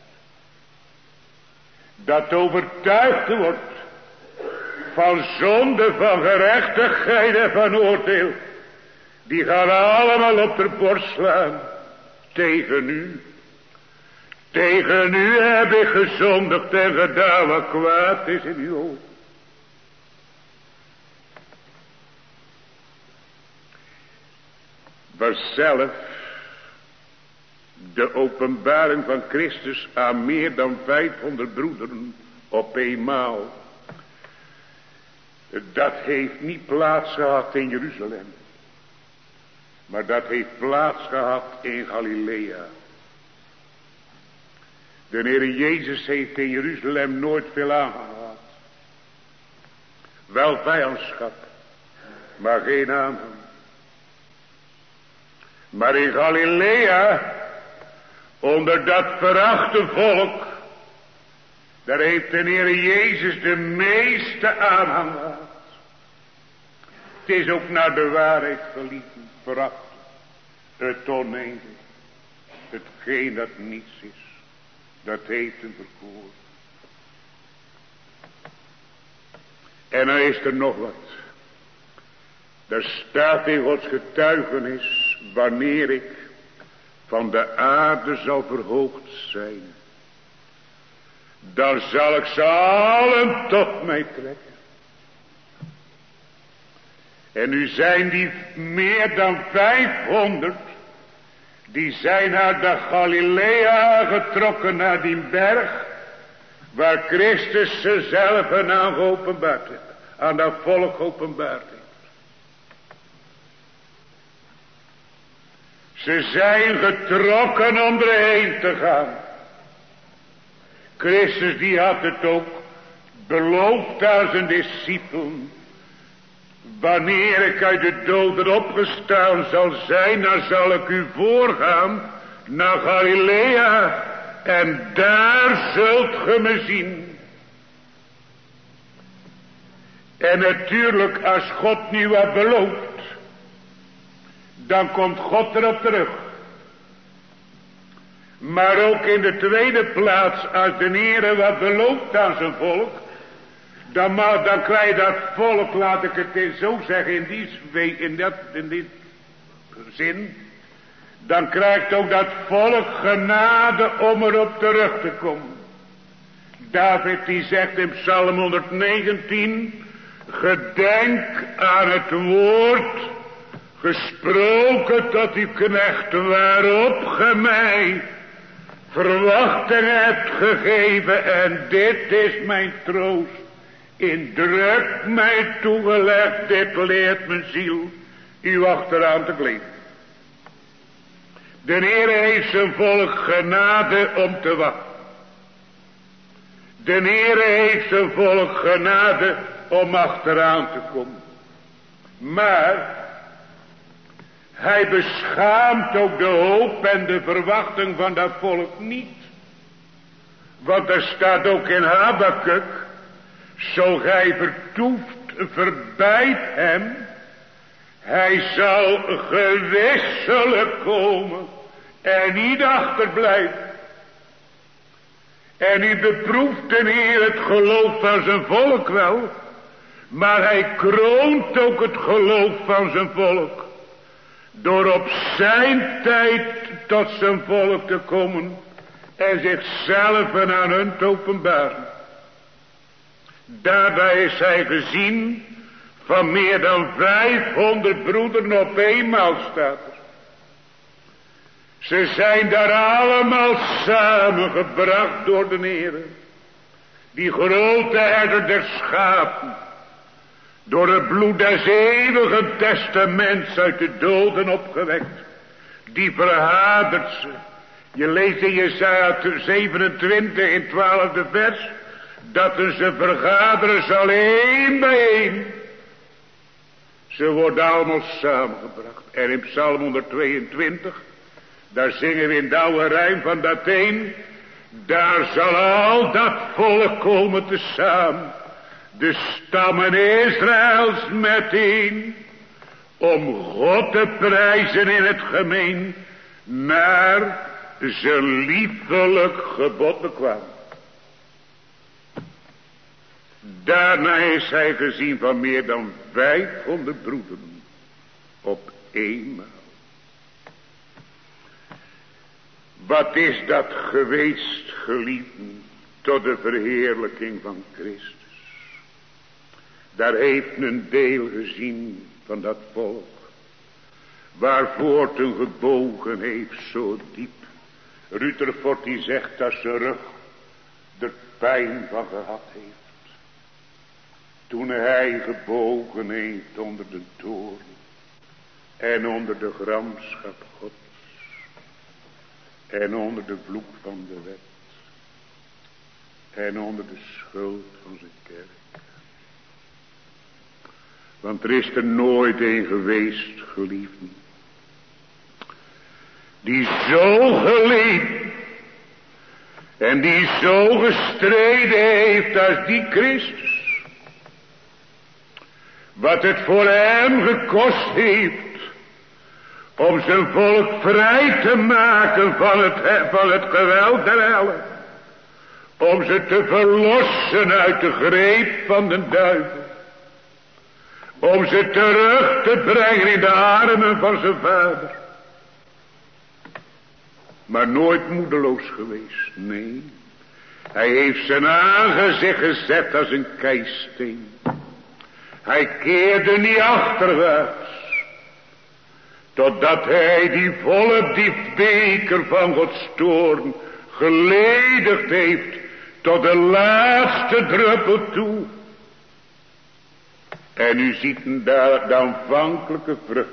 Dat overtuigd wordt. Van zonde, van gerechtigheid en van oordeel. Die gaan allemaal op de borst slaan. Tegen u. Tegen u heb ik gezondigd en gedaan wat kwaad is in uw ogen. Maar zelf de openbaring van Christus aan meer dan 500 broederen op eenmaal. Dat heeft niet plaats gehad in Jeruzalem. Maar dat heeft plaats gehad in Galilea. De Heer Jezus heeft in Jeruzalem nooit veel aangehad. Wel vijandschap, maar geen aanhang. Maar in Galilea, onder dat verachte volk, daar heeft de Heer Jezus de meeste aanhang gehad. Het is ook naar de waarheid verlieten, veracht, het oneindige, hetgeen dat niets is. Dat heeft hem verkoren. En dan is er nog wat. Daar staat in Gods getuigenis, wanneer ik van de aarde zal verhoogd zijn, dan zal ik ze allen tot mij trekken. En nu zijn die meer dan 500, die zijn naar de Galilea getrokken, naar die berg, waar Christus ze zelf aan geopenbaard heeft, aan dat volk geopenbaard heeft. Ze zijn getrokken om erheen te gaan. Christus die had het ook beloofd aan zijn discipelen. Wanneer ik uit de doden opgestaan zal zijn, dan zal ik u voorgaan naar Galilea. En daar zult ge me zien. En natuurlijk, als God nu wat belooft, dan komt God erop terug. Maar ook in de tweede plaats, als de Heer wat belooft aan zijn volk, dan krijg je dat volk, laat ik het zo zeggen, in die zin, dan krijgt ook dat volk genade om erop terug te komen. David die zegt in Psalm 119, gedenk aan het woord gesproken tot uw knecht, waarop ge mij verwachting hebt gegeven, en dit is mijn troost. In druk mij toegelegd, dit leert mijn ziel u achteraan te kleven. De Heer heeft zijn volk genade om te wachten. De Heer heeft zijn volk genade om achteraan te komen. Maar hij beschaamt ook de hoop en de verwachting van dat volk niet. Want er staat ook in Habakuk, zo gij vertoeft, verbijt hem, hij zal gewisselijk komen en niet achterblijven. En u beproeft de Heer het geloof van zijn volk wel, maar hij kroont ook het geloof van zijn volk, door op zijn tijd tot zijn volk te komen en zichzelf aan hun te openbaren. Daarna is hij gezien van meer dan 500 broederen op eenmaal, staat er. Ze zijn daar allemaal samengebracht door de Heere. Die grote herder der schapen. Door het bloed des eeuwigen testaments uit de doden opgewekt. Die verhadert ze. Je leest in Jesaja 27 in 12e vers. Dat ze vergaderen zal één bij één. Ze worden allemaal samengebracht. En in Psalm 122. Daar zingen we in de oude rijm van dat een. Daar zal al dat volk komen tezamen. De stammen Israëls meteen. Om God te prijzen in het gemeen. Naar zijn liefelijk gebod bekwaam. Daarna is hij gezien van meer dan 500 broederen. Op eenmaal. Wat is dat geweest, geliefden, tot de verheerlijking van Christus. Daar heeft men deel gezien van dat volk. Waarvoor ten gebogen heeft zo diep. Rutherford die zegt dat zijn rug er pijn van gehad heeft. Toen hij gebogen heeft onder de toorn. En onder de gramschap Gods. En onder de vloek van de wet. En onder de schuld van zijn kerk. Want er is er nooit een geweest, geliefden. Die zo geleden. En die zo gestreden heeft als die Christus. Wat het voor hem gekost heeft. Om zijn volk vrij te maken van het geweld der helle. Om ze te verlossen uit de greep van de duivel. Om ze terug te brengen in de armen van zijn vader. Maar nooit moedeloos geweest, nee. Hij heeft zijn aangezicht gezet als een keisteen. Hij keerde niet achterwaarts. Totdat hij die volle die beker van Gods toorn geledigd heeft. Tot de laatste druppel toe. En u ziet de aanvankelijke vrucht.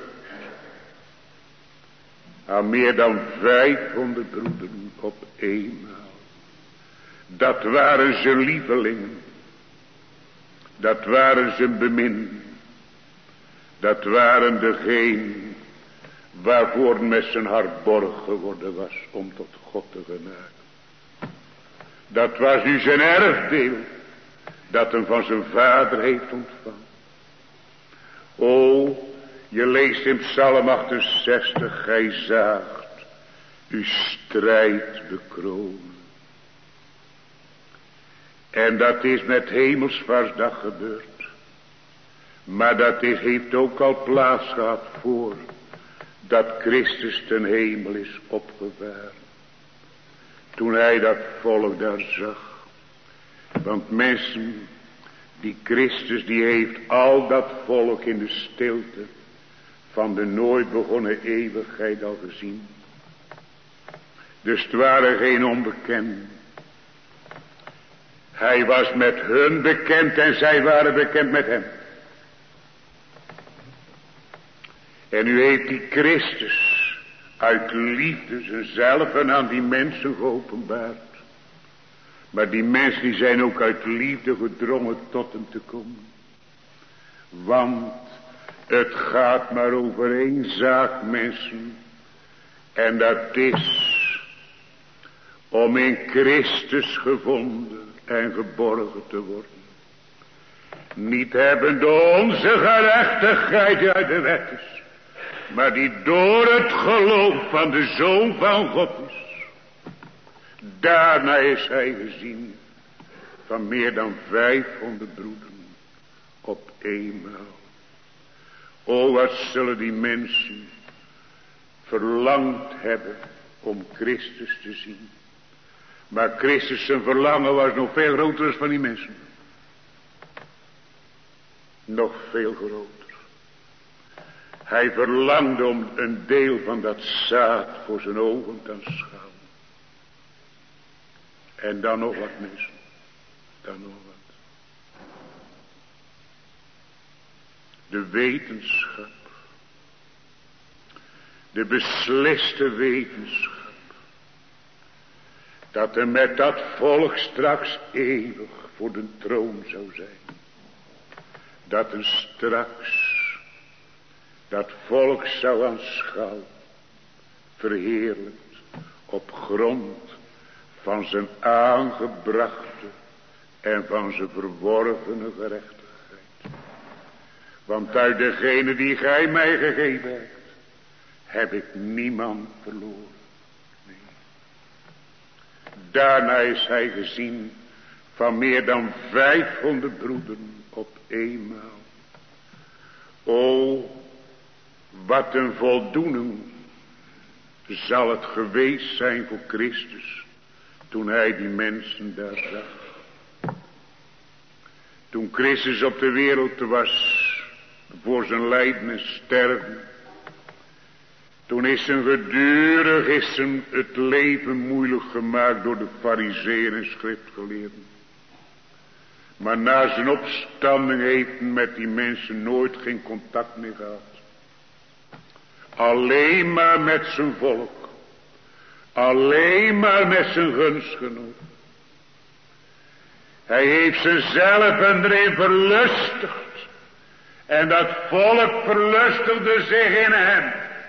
Aan meer dan 500 broederen op eenmaal. Dat waren zijn lievelingen. Dat waren zijn beminden. Dat waren degenen waarvoor met zijn hart borg geworden was om tot God te genaken. Dat was nu zijn erfdeel. Dat hem van zijn vader heeft ontvangen. O, je leest in Psalm 68. Gij zaagt uw strijd bekronen. En dat is met Hemelsvaartsdag gebeurd. Maar dat heeft ook al plaats gehad voor dat Christus ten hemel is opgevaren. Toen hij dat volk daar zag. Want mensen, die Christus die heeft al dat volk in de stilte van de nooit begonnen eeuwigheid al gezien. Dus het waren geen onbekenden. Hij was met hun bekend en zij waren bekend met hem. En u heeft die Christus uit liefde zichzelf en aan die mensen geopenbaard. Maar die mensen die zijn ook uit liefde gedrongen tot hem te komen. Want het gaat maar over één zaak, mensen. En dat is om in Christus gevonden en geborgen te worden. Niet hebbende onze gerechtigheid die uit de wet is. Maar die door het geloof van de Zoon van God is. Daarna is hij gezien van meer dan 500 broederen op eenmaal. O, wat zullen die mensen verlangd hebben om Christus te zien. Maar Christus zijn verlangen was nog veel groter dan van die mensen. nog veel groter. Hij verlangde om een deel van dat zaad voor zijn ogen te aanschouwen. En dan nog wat mis. Dan nog wat. De wetenschap. De besliste wetenschap. Dat er met dat volk straks eeuwig voor de troon zou zijn. Dat er straks dat volk zou aanschouwen. Verheerlijkt op grond van zijn aangebrachte en van zijn verworvene gerechtigheid. Want uit degene die gij mij gegeven hebt, heb ik niemand verloren. Nee. Daarna is hij gezien van meer dan 500 broederen op eenmaal. O, wat een voldoening zal het geweest zijn voor Christus, toen hij die mensen daar zag. Toen Christus op de wereld was, voor zijn lijden en sterven. Toen is hem gedurig het leven moeilijk gemaakt door de farizeeën en schriftgeleerden. Maar na zijn opstanding heeft hij met die mensen nooit geen contact meer gehad. Alleen maar met zijn volk. Alleen maar met zijn gunstgenoot. Hij heeft zichzelf erin verlustigd. En dat volk verlustigde zich in hem.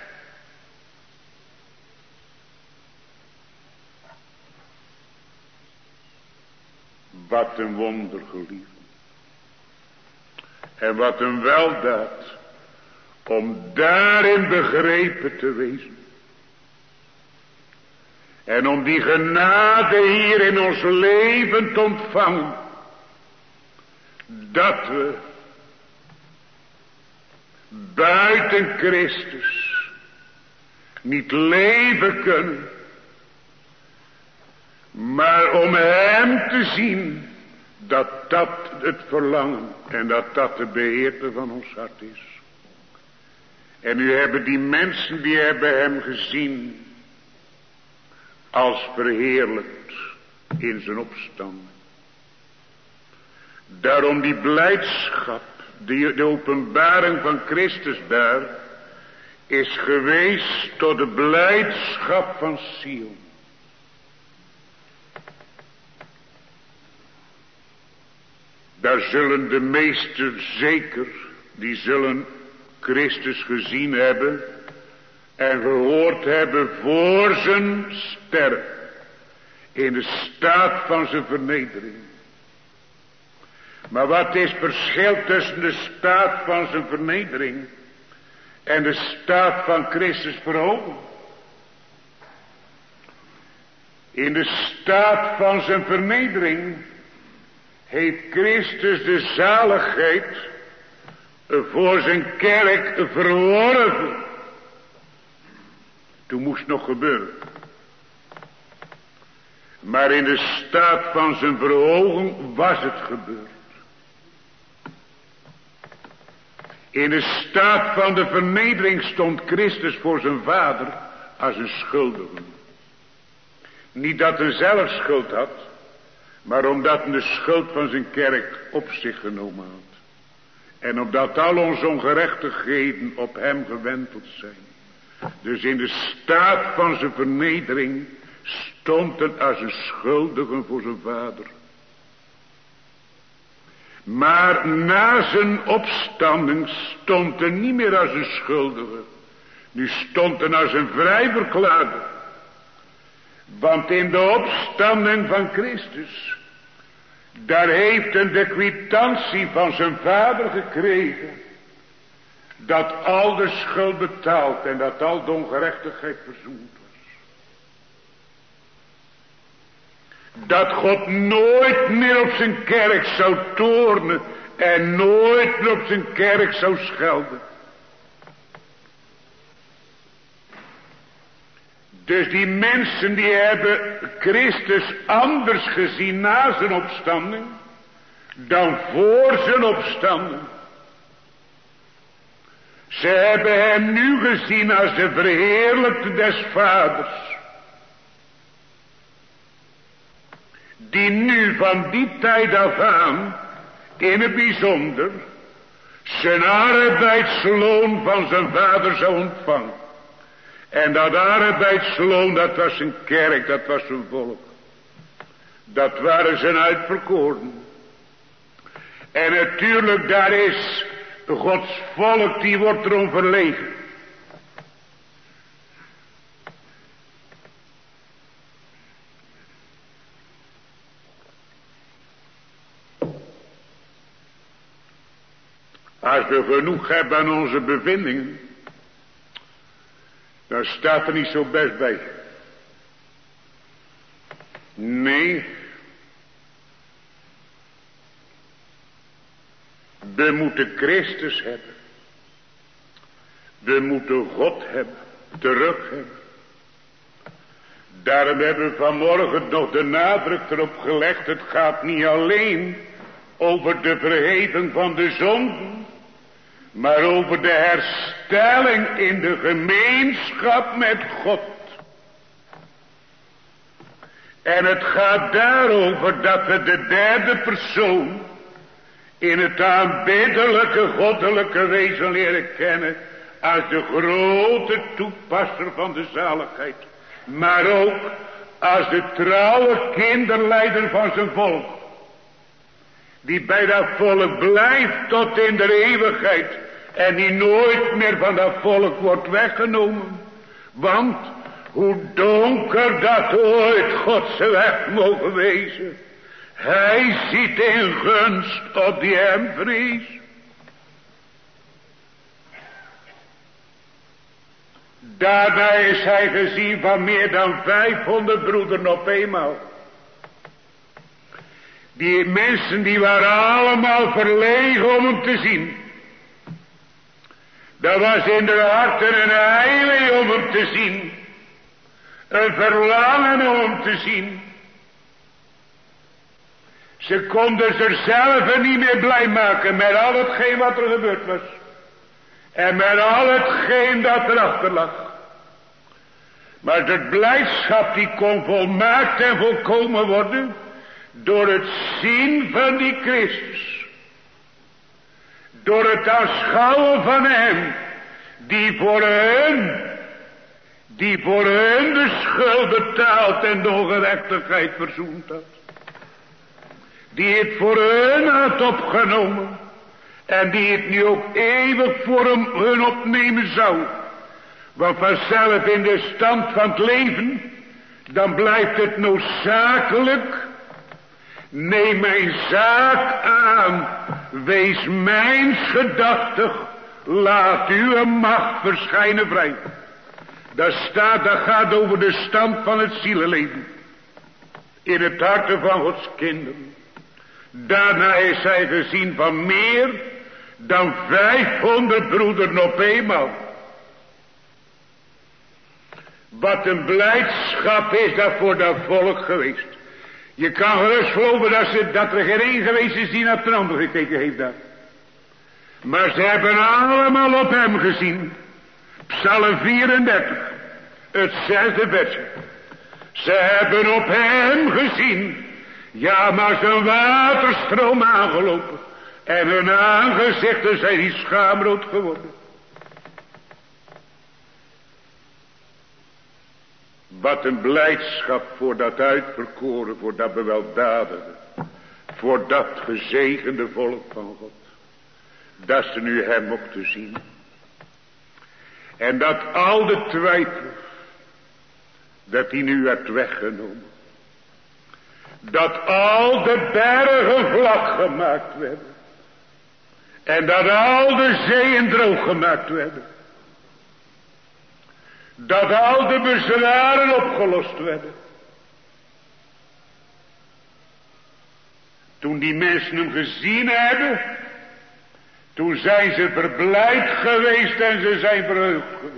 Wat een wonder, geliefde. En wat een weldaad. Om daarin begrepen te wezen. En om die genade hier in ons leven te ontvangen. Dat we buiten Christus niet leven kunnen. Maar om hem te zien dat dat het verlangen en dat dat de beheerder van ons hart is. En nu hebben die mensen die hebben hem gezien als verheerlijkt in zijn opstanding. Daarom die blijdschap, de openbaring van Christus daar, is geweest tot de blijdschap van Sion. Daar zullen de meesten zeker, die zullen Christus gezien hebben en gehoord hebben voor zijn sterven, in de staat van zijn vernedering. Maar wat is het verschil tussen de staat van zijn vernedering en de staat van Christus verhoging? In de staat van zijn vernedering heeft Christus de zaligheid voor zijn kerk verworven. Toen moest nog gebeuren. Maar in de staat van zijn verhoging was het gebeurd. In de staat van de vernedering stond Christus voor zijn vader als een schuldige. Niet dat hij zelf schuld had, maar omdat hij de schuld van zijn kerk op zich genomen had. En omdat al onze ongerechtigheden op hem gewenteld zijn. Dus in de staat van zijn vernedering stond hij als een schuldige voor zijn vader. Maar na zijn opstanding stond hij niet meer als een schuldige. Nu stond hij als een vrijverklaarde. Want in de opstanding van Christus, daar heeft hij de kwitantie van zijn vader gekregen. Dat al de schuld betaald en dat al de ongerechtigheid verzoend was. Dat God nooit meer op zijn kerk zou toornen en nooit meer op zijn kerk zou schelden. Dus die mensen die hebben Christus anders gezien na zijn opstanding dan voor zijn opstanding. Ze hebben hem nu gezien als de verheerlijkte des vaders. Die nu van die tijd af aan, in het bijzonder, zijn arbeidsloon van zijn vader zou ontvangen. En dat arbeidsloon, dat was zijn kerk, dat was zijn volk. Dat waren zijn uitverkorenen. En natuurlijk, daar is Gods volk, die wordt erom verlegen. Als we genoeg hebben aan onze bevindingen, dan staat er niet zo best bij. Nee. We moeten Christus hebben. We moeten God hebben. Terug hebben. Daarom hebben we vanmorgen nog de nadruk erop gelegd. Het gaat niet alleen over de vergeving van de zonden, maar over de herstelling in de gemeenschap met God. En het gaat daarover dat we de derde persoon in het aanbiddelijke goddelijke wezen leren kennen als de grote toepasser van de zaligheid. Maar ook als de trouwe kinderleider van zijn volk. Die bij dat volk blijft tot in de eeuwigheid. En die nooit meer van dat volk wordt weggenomen. Want hoe donker dat ooit Gods weg mogen wezen. Hij ziet in gunst op die hem vreest. Daarbij is hij gezien van meer dan 500 broederen op eenmaal. Die mensen die waren allemaal verlegen om hem te zien. Dat was in de harten een heimwee om hem te zien. Een verlangen om hem te zien. Ze konden zichzelf niet meer blij maken met al hetgeen wat er gebeurd was. En met al hetgeen dat erachter lag. Maar de blijdschap die kon volmaakt en volkomen worden door het zien van die Christus. Door het aanschouwen van hem die voor hun de schuld betaald en de ongerechtigheid verzoend had. Die het voor hun had opgenomen. En die het nu ook eeuwig voor hun opnemen zou. Want vanzelf in de stand van het leven, dan blijft het noodzakelijk. Neem mijn zaak aan, wees mijns gedachtig, laat uw macht verschijnen vrij. Dat gaat over de stand van het zielenleven. In het harte van Gods kinderen. Daarna is hij gezien van meer dan 500 broederen op eenmaal. Wat een blijdschap is dat voor dat volk geweest. Je kan gerust geloven dat er geen één geweest is die naar de ander gekeken heeft daar. Maar ze hebben allemaal op hem gezien. Psalm 34, het 6e versje. Ze hebben op hem gezien. Ja, maar zijn waterstroom aangelopen. En hun aangezichten zijn die schaamrood geworden. Wat een blijdschap voor dat uitverkoren, voor dat beweldadige, voor dat gezegende volk van God. Dat ze nu hem mochten zien. En dat al de twijfel, dat die nu werd weggenomen. Dat al de bergen vlak gemaakt werden. En dat al de zeeën droog gemaakt werden. Dat al de bezwaren opgelost werden. Toen die mensen hem gezien hebben, toen zijn ze verblijd geweest en ze zijn verheugd geweest.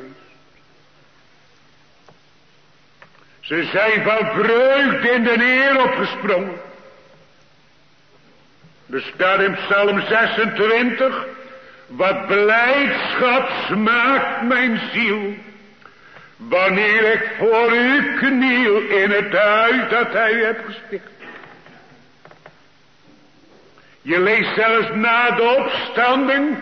Ze zijn van vreugde in de Heer opgesprongen. Er staat in Psalm 26, Wat blijdschap smaakt mijn ziel, wanneer ik voor u kniel in het huis dat hij u hebt gesticht. Je leest zelfs na de opstanding,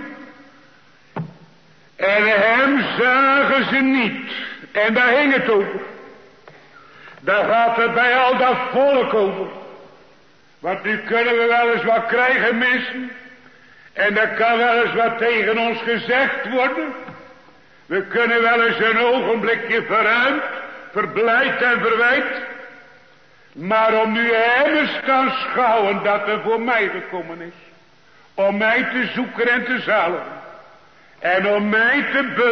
en hem zagen ze niet. En daar hing het over. Daar gaat het bij al dat volk over. Want nu kunnen we wel eens wat krijgen, mensen. En er kan wel eens wat tegen ons gezegd worden. We kunnen wel eens een ogenblikje verruimd, verblijd en verwijt. Maar om nu hem eens te aanschouwen dat er voor mij gekomen is. Om mij te zoeken en te zaligen. En om mij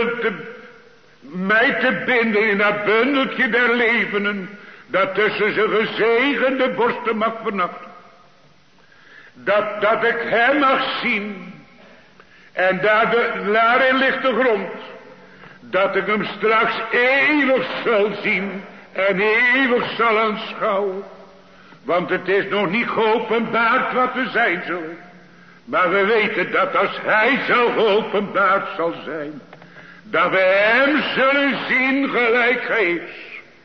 te binden in dat bundeltje der levenden. Dat tussen zijn gezegende borsten mag vernachten. Dat ik hem mag zien. En daarin ligt de grond. Dat ik hem straks eeuwig zal zien. En eeuwig zal aanschouwen. Want het is nog niet geopenbaard wat we zijn zullen. Maar we weten dat als hij zo geopenbaard zal zijn. Dat we hem zullen zien gelijk hij is.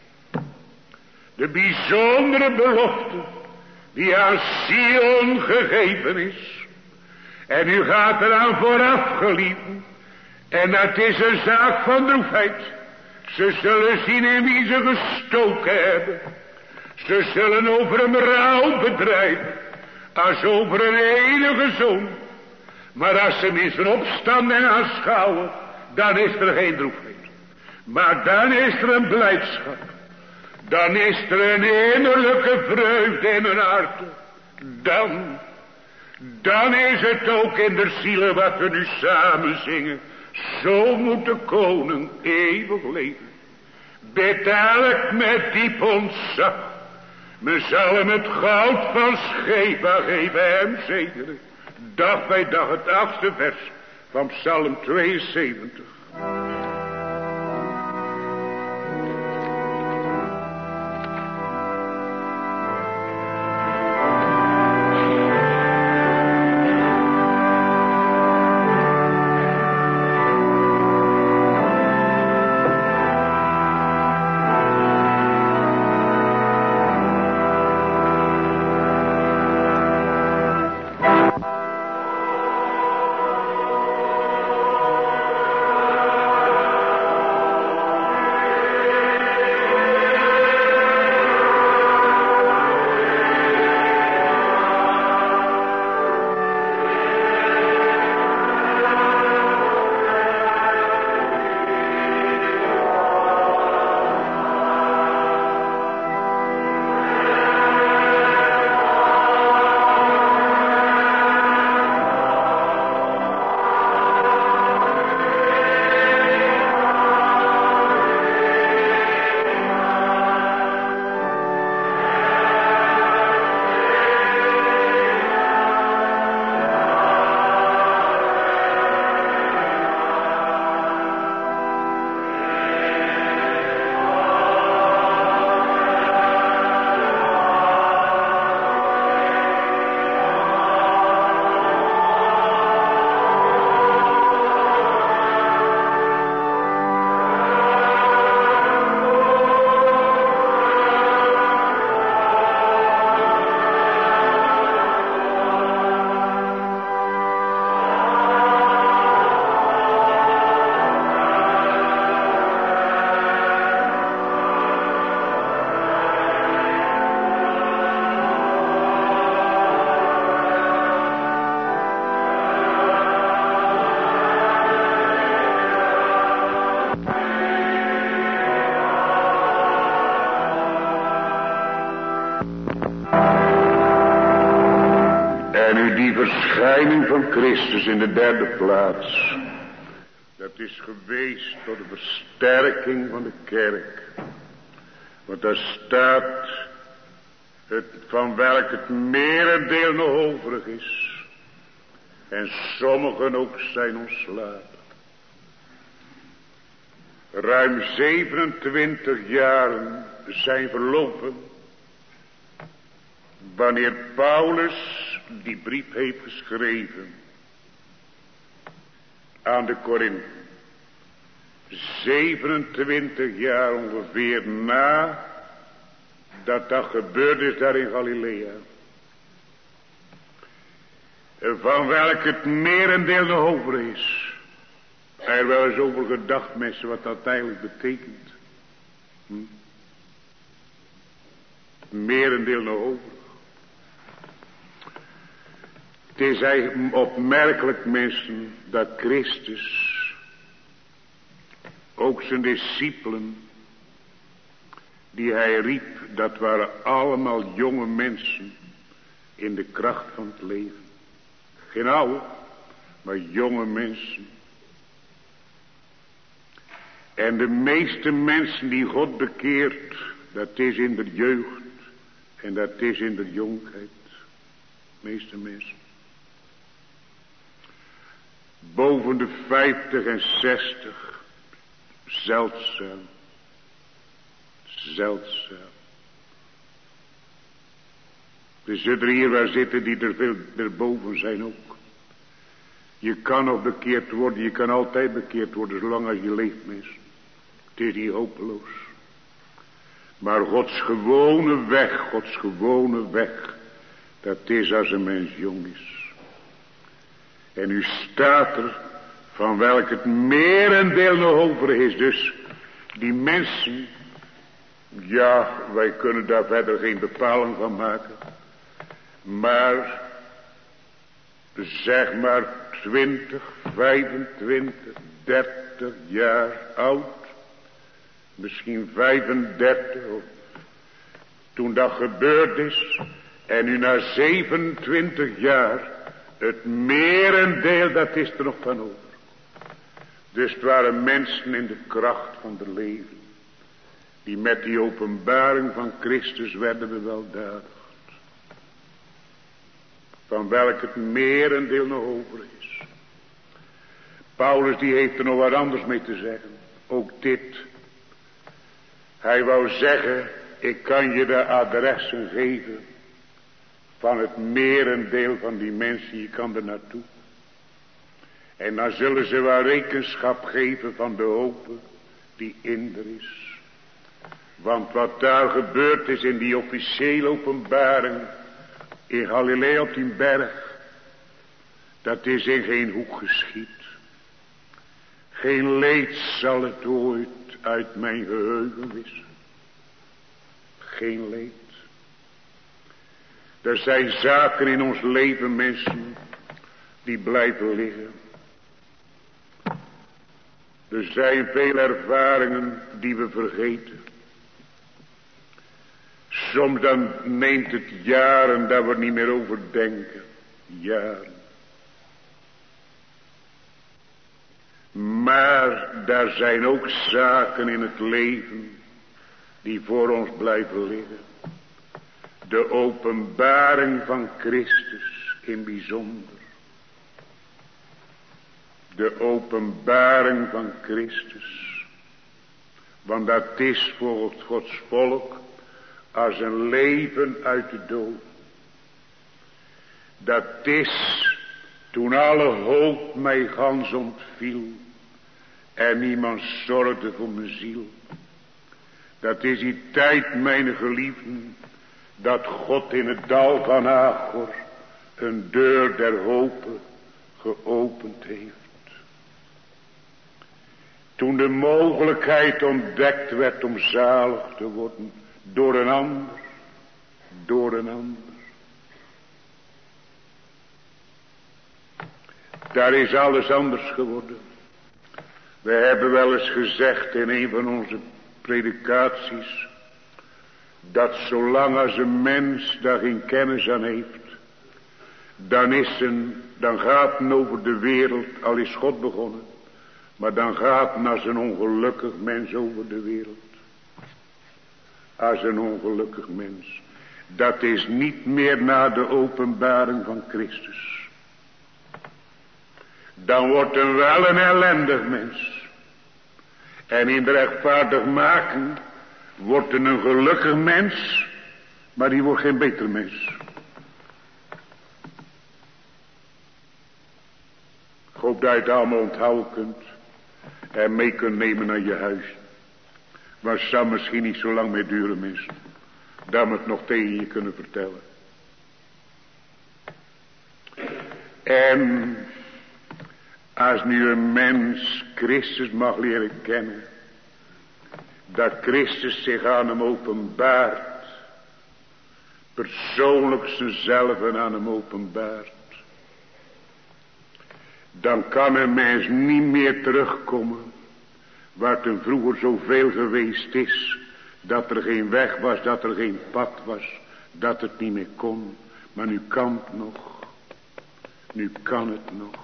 De bijzondere belofte die aan Sion gegeven is. En u gaat eraan vooraf, geliefden. En dat is een zaak van droefheid. Ze zullen zien in wie ze gestoken hebben. Ze zullen over hem rouw bedrijven. Als over een enige zoon. Maar als ze hem in zijn opstand en aanschouwen. Dan is er geen droefheid. Maar dan is er een blijdschap. Dan is er een innerlijke vreugde in hun harten. Dan is het ook in de zielen wat we nu samen zingen. Zo moet de koning eeuwig leven. Bid elk met diep ontzag. Men zal hem het goud van Scheba geven, hem zegenen. Dag bij dag, het 8e vers van Psalm 72. verschijning van Christus in de derde plaats. Dat is geweest tot de versterking van de kerk. Want daar staat het van welk het merendeel nog overig is. En sommigen ook zijn ontslapen. Ruim 27 jaren zijn verlopen. Wanneer Paulus die brief heeft geschreven. aan de Korinthe. 27 jaar ongeveer na dat gebeurd is daar in Galilea. Van welk het merendeel nog over is. Er wel eens over gedacht, mensen, wat dat eigenlijk betekent. Merendeel nog over. Het is eigenlijk opmerkelijk, mensen, dat Christus ook zijn discipelen die hij riep, dat waren allemaal jonge mensen in de kracht van het leven. Geen oude, maar jonge mensen. En de meeste mensen die God bekeert, dat is in de jeugd en dat is in de jonkheid. De meeste mensen. Boven de 50 en 60. Zeldzaam. Zeldzaam. Er zullen hier waar zitten die er veel erboven zijn ook. Je kan nog bekeerd worden, je kan altijd bekeerd worden zolang als je leeft, mensen. Het is niet hopeloos. Maar Gods gewone weg, dat is als een mens jong is. En nu staat er van welk het merendeel nog over is. Dus die mensen, ja, wij kunnen daar verder geen bepaling van maken. Maar, zeg maar 20, 25, 30 jaar oud. Misschien 35, toen dat gebeurd is. En nu na 27 jaar, het merendeel, dat is er nog van over. Dus het waren mensen in de kracht van het leven. Die met die openbaring van Christus werden beweldadigd. Van welk het merendeel nog over is. Paulus die heeft er nog wat anders mee te zeggen. Ook dit. Hij wou zeggen, ik kan je de adressen geven van het merendeel van die mensen, je kan er naartoe. En dan zullen ze wel rekenschap geven van de hoop die in er is. Want wat daar gebeurd is in die officiële openbaring in Galilea op die berg, dat is in geen hoek geschied. Geen leed zal het ooit uit mijn geheugen wissen. Geen leed. Er zijn zaken in ons leven, mensen, die blijven liggen. Er zijn veel ervaringen die we vergeten. Soms dan neemt het jaren dat we er niet meer over denken. Jaren. Maar daar zijn ook zaken in het leven die voor ons blijven liggen. De openbaring van Christus in bijzonder. De openbaring van Christus. Want dat is voor Gods volk als een leven uit de dood. Dat is toen alle hoop mij gans ontviel en niemand zorgde voor mijn ziel. Dat is die tijd, mijn geliefden, dat God in het dal van Achor een deur der hope geopend heeft. Toen de mogelijkheid ontdekt werd om zalig te worden door een ander. Daar is alles anders geworden. We hebben wel eens gezegd in een van onze predikaties, dat zolang als een mens daar geen kennis aan heeft, dan gaat het over de wereld, al is God begonnen, maar dan gaat het als een ongelukkig mens over de wereld. Als een ongelukkig mens. Dat is niet meer na de openbaring van Christus. Dan wordt er wel een ellendig mens. En in de rechtvaardig maken wordt er een gelukkig mens, maar die wordt geen beter mens. Ik hoop dat je het allemaal onthouden kunt. En mee kunt nemen naar je huis. Maar het zal misschien niet zo lang meer duren, mensen. Dat we het nog tegen je kunnen vertellen. En als nu een mens Christus mag leren kennen. Dat Christus zich aan hem openbaart. Persoonlijk zichzelf aan hem openbaart. Dan kan een mens niet meer terugkomen. Waar ten vroeger zoveel geweest is. Dat er geen weg was, dat er geen pad was. Dat het niet meer kon. Maar nu kan het nog. Nu kan het nog.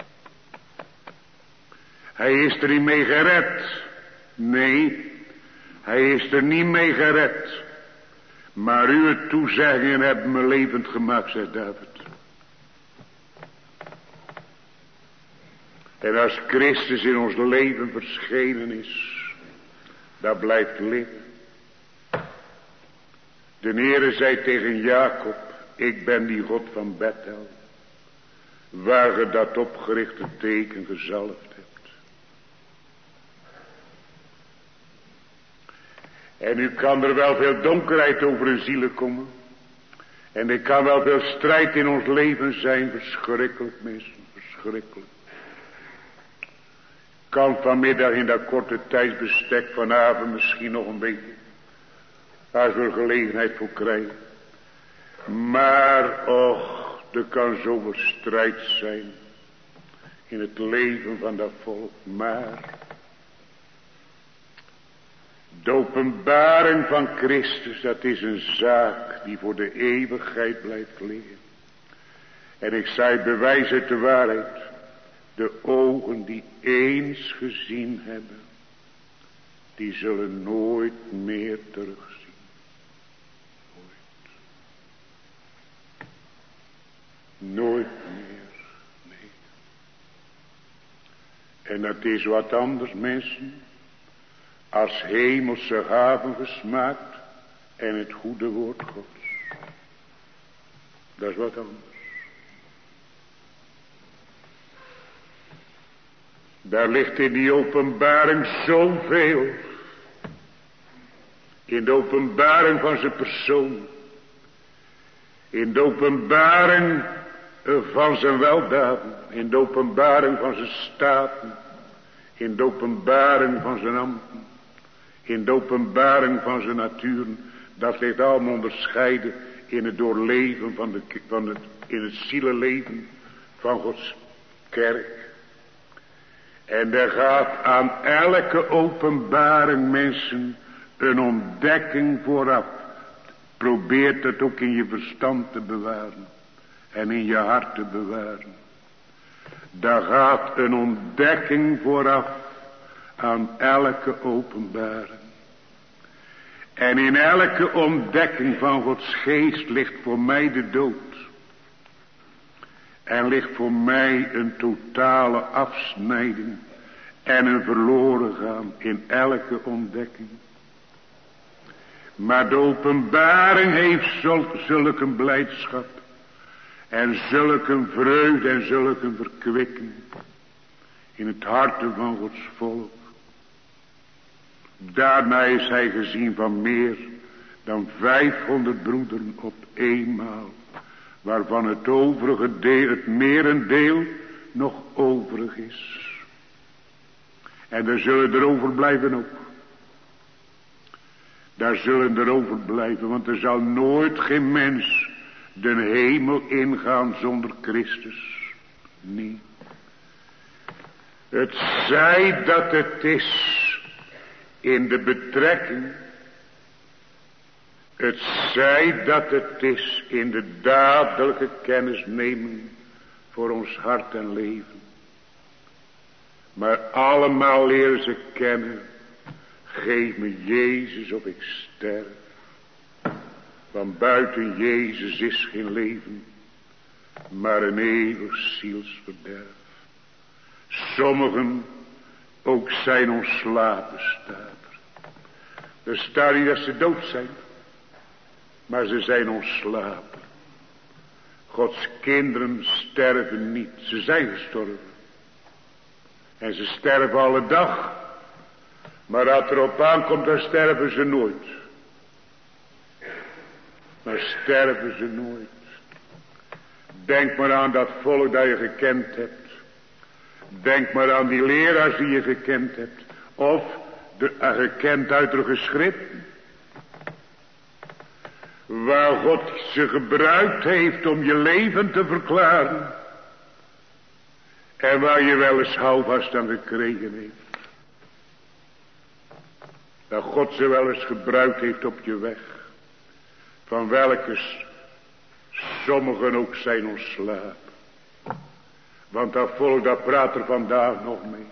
Hij is er niet mee gered. Nee, hij is er niet mee gered. Maar uw toezeggingen hebben me levend gemaakt, zegt David. En als Christus in ons leven verschenen is, dat blijft liggen. De Heere zei tegen Jacob, ik ben die God van Bethel, waar je dat opgerichte teken gezalfd hebt. En nu kan er wel veel donkerheid over een zielen komen. En er kan wel veel strijd in ons leven zijn. Verschrikkelijk, mensen, verschrikkelijk. Kan vanmiddag in dat korte tijdsbestek vanavond misschien nog een beetje. Als we er gelegenheid voor krijgen. Maar, och, er kan zoveel strijd zijn. In het leven van dat volk. Maar de openbaring van Christus, dat is een zaak die voor de eeuwigheid blijft liggen. En ik zei, bewijs uit de waarheid. De ogen die eens gezien hebben, die zullen nooit meer terugzien. Nooit. Nooit meer, nee. En dat is wat anders, mensen, als hemelse gaven gesmaakt en het goede woord Gods. Dat is wat anders. Daar ligt in die openbaring zoveel. In de openbaring van zijn persoon. In de openbaring van zijn weldaden. In de openbaring van zijn staten. In de openbaring van zijn ambten. In de openbaring van zijn naturen. Dat ligt allemaal onderscheiden in het doorleven in het zielenleven van Gods kerk. En er gaat aan elke openbaring, mensen, een ontdekking vooraf. Probeer het ook in je verstand te bewaren. En in je hart te bewaren. Daar gaat een ontdekking vooraf aan elke openbaring. En in elke ontdekking van Gods geest ligt voor mij de dood. En ligt voor mij een totale afsnijding en een verloren gaan in elke ontdekking. Maar de openbaring heeft zulke blijdschap en zulke vreugde en zulke verkwikking in het hart van Gods volk. Daarna is hij gezien van meer dan 500 broederen op eenmaal. Waarvan het overige deel, het merendeel, nog overig is. En daar zullen er overblijven ook. Daar zullen er overblijven, want er zal nooit geen mens de hemel ingaan zonder Christus. Nee. Het zij dat het is in de betrekking. Het zij dat het is in de dadelijke kennisneming voor ons hart en leven. Maar allemaal leren ze kennen. Geef me Jezus of ik sterf. Want buiten Jezus is geen leven. Maar een eeuwig zielsverderf. Sommigen ook zijn ontslapen staat er. Er staat niet dat ze dood zijn. Maar ze zijn ontslapen. Gods kinderen sterven niet. Ze zijn gestorven. En ze sterven alle dag. Maar als het erop aankomt, dan sterven ze nooit. Maar sterven ze nooit. Denk maar aan dat volk dat je gekend hebt. Denk maar aan die leraars die je gekend hebt. Of gekend uit de geschriften. Waar God ze gebruikt heeft om je leven te verklaren. En waar je wel eens houvast aan gekregen heeft. Dat God ze wel eens gebruikt heeft op je weg. Van welke sommigen ook zijn ontslapen. Want dat volk dat praat er vandaag nog mee.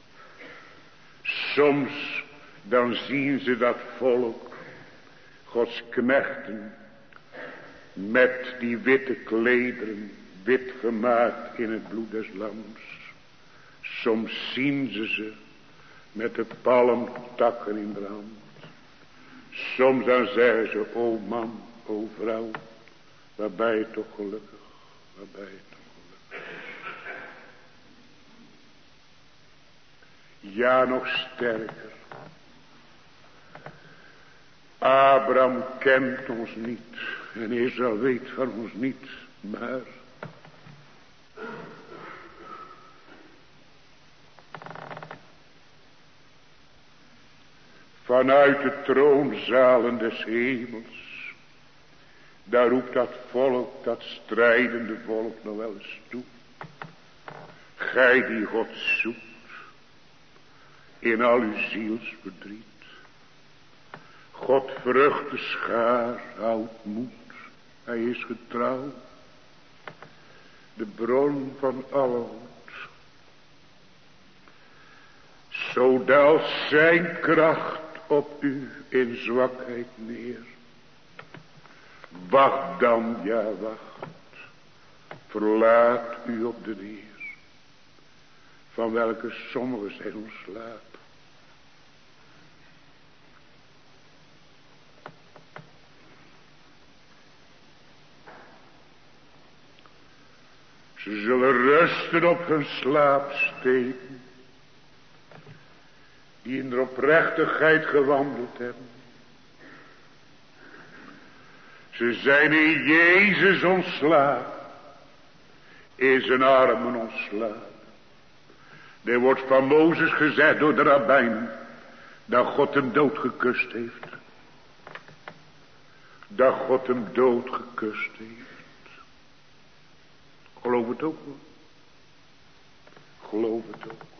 Soms dan zien ze dat volk, Gods knechten, met die witte klederen, wit gemaakt in het bloed des lams. Soms zien ze met de palmtakken in de hand. Soms dan zeggen ze, o man, o vrouw, waar ben je toch gelukkig, waar ben je toch gelukkig. Ja, nog sterker. Abraham kent ons niet en Israël weet van ons niet, maar vanuit de troonzalen des hemels, daar roept dat volk, dat strijdende volk nog wel eens toe. Gij die God zoekt, in al uw zielsverdriet. God vrucht de schaar, houdt moed, hij is getrouw. De bron van alle hoed. Zo daalt zijn kracht op u in zwakheid neer. Wacht dan, ja wacht. Verlaat u op de neer. Van welke sommigen zijn ontslapen. Ze zullen rusten op hun slaapsteden. Die in de oprechtigheid gewandeld hebben. Ze zijn in Jezus ontslapen. In zijn armen ontslapen. Er wordt van Mozes gezegd door de rabbijnen. Dat God hem dood gekust heeft. Dat God hem dood gekust heeft. Geloof het ook hoor. Geloof het ook.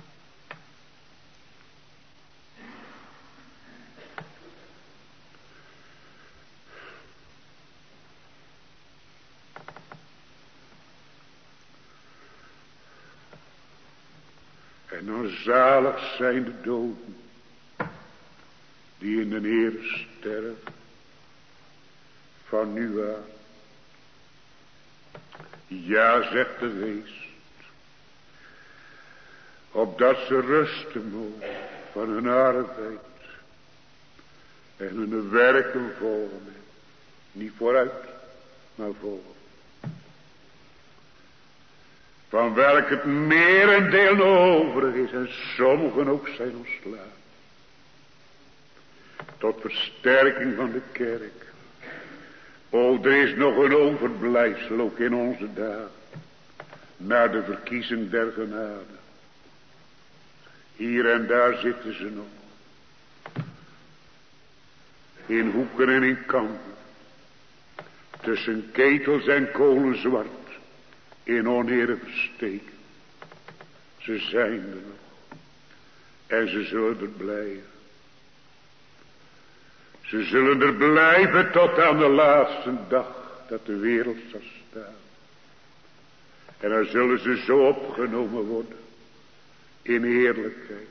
En dan zalig zijn de doden. Die in de Heere sterven. Van nu aan. Ja, zegt de geest. Opdat ze rusten mogen van hun arbeid. En hun werken volgen. Niet vooruit, maar volgen. Van welk het merendeel nog overig is. En sommigen ook zijn ontslagen. Tot versterking van de kerk. O, er is nog een overblijfsel ook in onze dagen. Na de verkiezing der genade. Hier en daar zitten ze nog. In hoeken en in kanten. Tussen ketels en kolen zwart. In onheren versteken. Ze zijn er nog. En ze zullen er blijven. Ze zullen er blijven tot aan de laatste dag dat de wereld zal staan. En dan zullen ze zo opgenomen worden in heerlijkheid.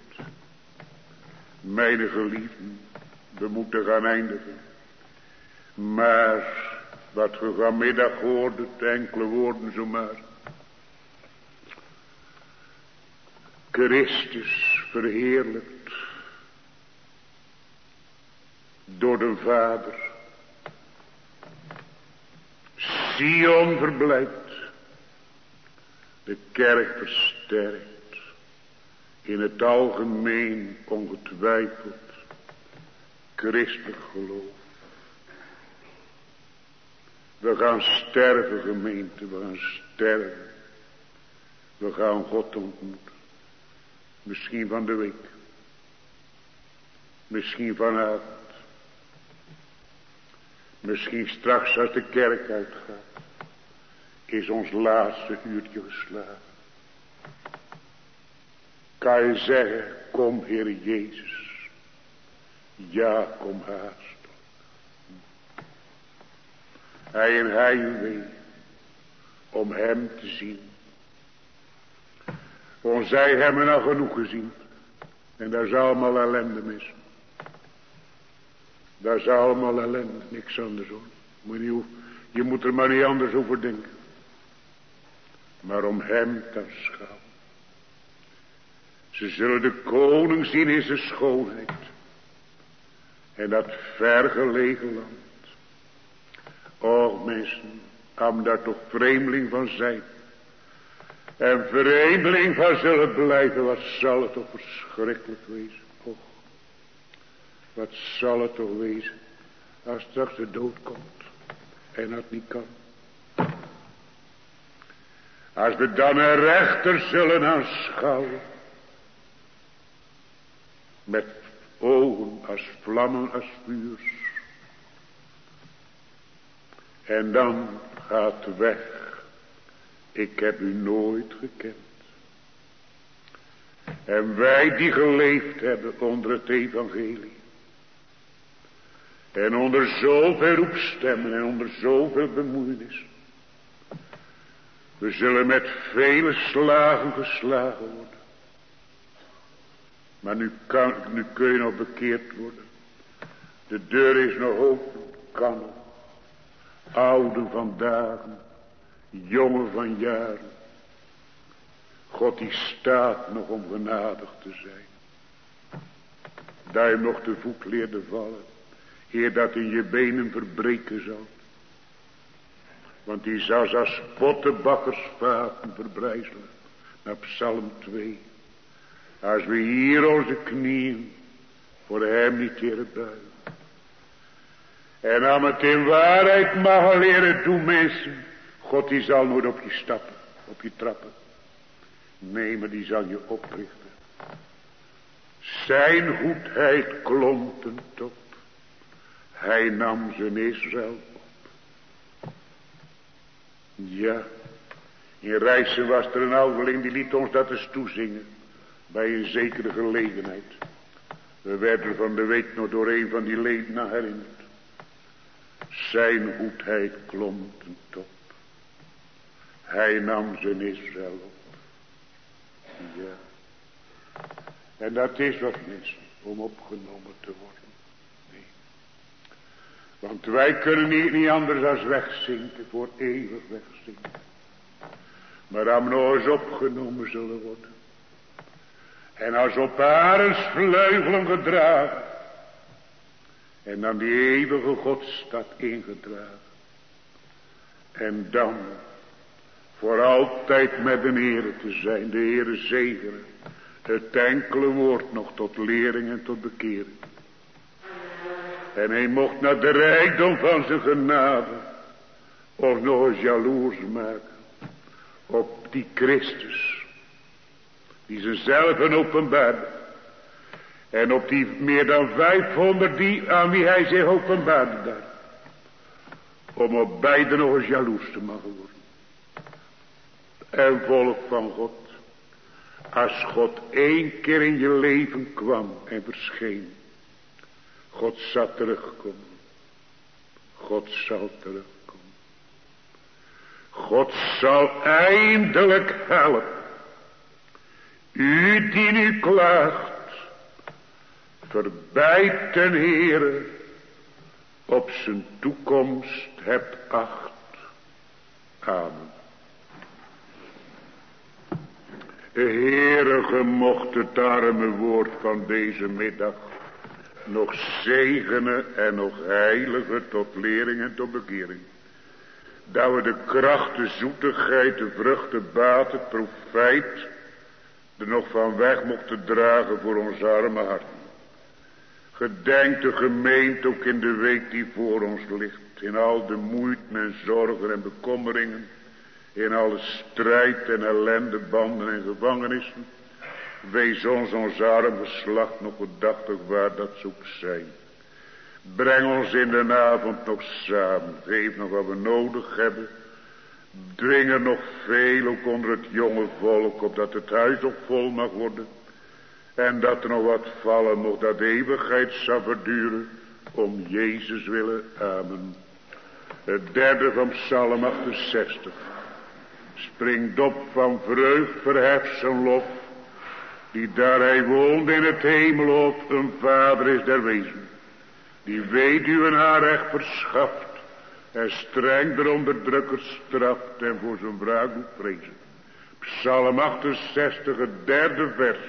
Mijn geliefden, we moeten gaan eindigen. Maar wat we vanmiddag hoorden, enkele woorden zomaar. Christus verheerlijkt. Door de Vader. Sion verblijft. De kerk versterkt. in het algemeen ongetwijfeld christelijk geloof. We gaan sterven, gemeente, we gaan sterven. We gaan God ontmoeten. Misschien van de week. Misschien vanavond. Misschien straks als de kerk uitgaat. Is ons laatste uurtje geslagen. Kan je zeggen, kom Heer Jezus. Ja, kom haast. Hij en heimwee om hem te zien. Want zij hebben al genoeg gezien. En daar is allemaal ellende mis. Daar is allemaal ellende, niks anders hoor. Je moet er maar niet anders over denken. Maar om hem te aanschouwen. Ze zullen de koning zien in zijn schoonheid. En dat vergelegen land. Och mensen, kan daar toch vreemdeling van zijn. En vreemdeling van zullen blijven, wat zal het toch verschrikkelijk wezen. Och, wat zal het toch wezen, als straks de dood komt. En dat niet kan. Als we dan een rechter zullen aanschouwen. Met ogen als vlammen als vuurs. En dan gaat weg. Ik heb u nooit gekend. En wij die geleefd hebben onder het evangelie. En onder zoveel roepstemmen en onder zoveel bemoeienis. We zullen met vele slagen geslagen worden. Maar nu kun je nog bekeerd worden. De deur is nog open. Kan nog. Ouden van dagen. Jongen van jaren. God die staat nog om genadig te zijn. Dat je hem nog te voet leerde vallen. Eer dat in je benen verbreken zal. Want die zal als pottebakkersvaten verbrijzelen. Naar Psalm 2. Als we hier onze knieën voor hem niet leren buigen. En aan het in waarheid mag leren doen mensen. God die zal nooit op je stappen, op je trappen. Nee, maar die zal je oprichten. Zijn goedheid klom ten top. Hij nam zijn Israël op. Ja, in Rijssen was er een ouderling die liet ons dat eens toezingen. Bij een zekere gelegenheid. We werden van de week nog door een van die leden aan herinnerd. Zijn goedheid klom ten top. Hij nam zijn Israël op. Ja. En dat is wat mensen om opgenomen te worden. Nee. Want wij kunnen niet anders als wegzinken, voor eeuwig wegzinken. Maar dan nog eens opgenomen zullen worden. En als op arends vleugelen gedragen. En dan die eeuwige Godstad ingedragen. En dan voor altijd met de Heere te zijn. De Heere zegenen. Het enkele woord nog tot lering en tot bekering. En hij mocht naar de rijkdom van zijn genade. Of nog eens jaloers maken. Op die Christus. Die zichzelf openbaarde. En op die meer dan 500 die aan wie hij zich openbaarde daar. Om op beide nog eens jaloers te mogen worden. En volk van God. Als God 1 keer in je leven kwam en verscheen. God zal terugkomen. God zal terugkomen. God zal eindelijk helpen. U die nu klaagt. Verbijt ten Heere. Op zijn toekomst hebt acht. Amen. Heere, ge mocht het arme woord van deze middag nog zegenen en nog heiligen tot lering en tot bekering. Dat we de kracht, de zoetigheid, de vrucht, de baat, het profijt er nog van weg mochten dragen voor ons arme hart. Gedenk de gemeente ook in de week die voor ons ligt. In al de moeite en zorgen en bekommeringen. In alle strijd en ellende, banden en gevangenissen. Wees ons arm geslacht nog gedachtig waar dat ze ook zijn. Breng ons in de avond nog samen. Geef nog wat we nodig hebben. Dwing er nog veel ook onder het jonge volk. Opdat het huis ook vol mag worden. En dat er nog wat vallen mocht, dat eeuwigheid zal verduren. Om Jezus willen. Amen. Het derde van Psalm 68. Springt op van vreugd, verheft zijn lof. Die daar hij woont in het hemelhof een vader is der wezen. Die weduwen haar recht verschaft. En streng de onderdrukkers straft en voor zijn wraak doet vrezen. Psalm 68, het derde vers.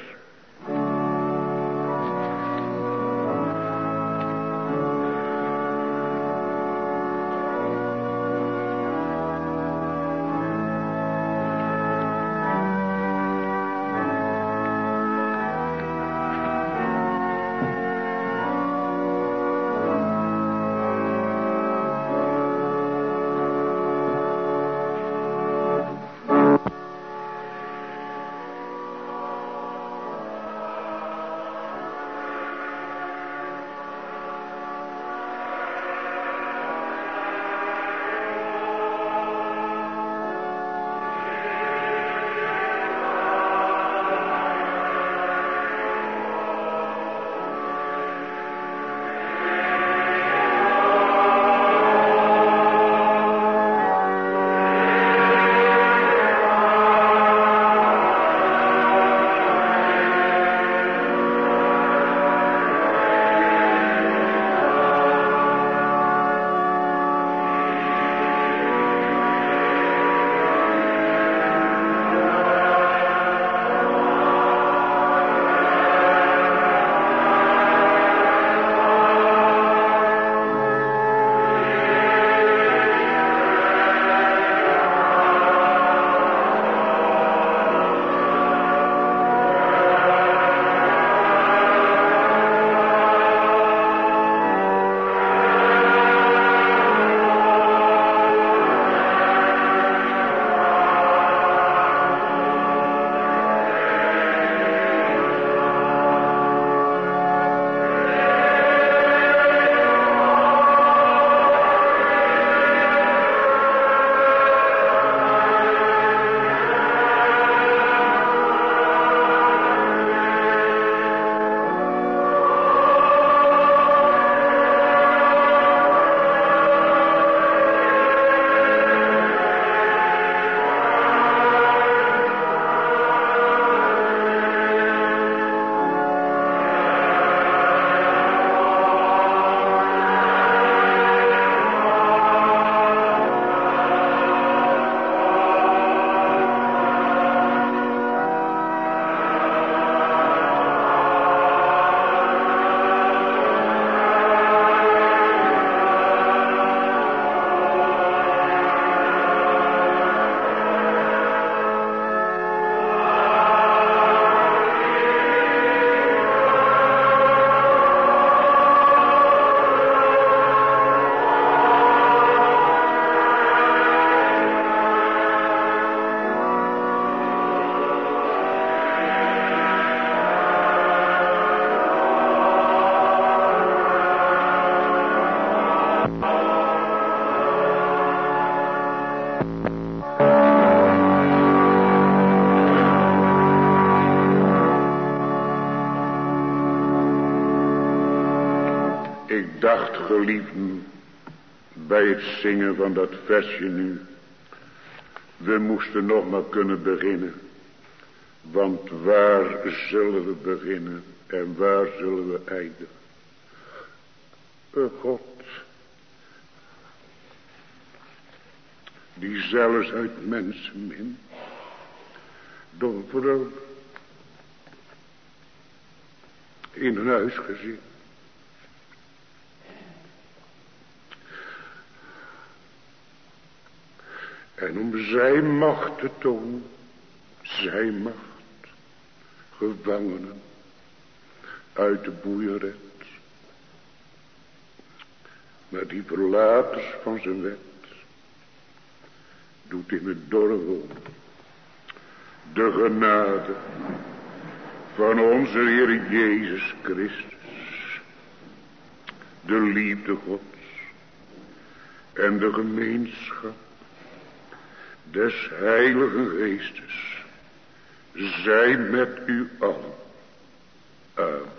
Ik dacht, geliefden, bij het zingen van dat versje nu, we moesten nog maar kunnen beginnen. Want waar zullen we beginnen en waar zullen we eindigen? God, die zelfs uit mensenmin door vrouw in hun huisgezin en om zijn macht te tonen, zijn macht, gevangenen uit de boeien redt. Maar die verlaters van zijn wet doet in het dorre wonen de genade van onze Heer Jezus Christus, de liefde Gods en de gemeenschap des Heiligen Geestes zij met u allen. Amen.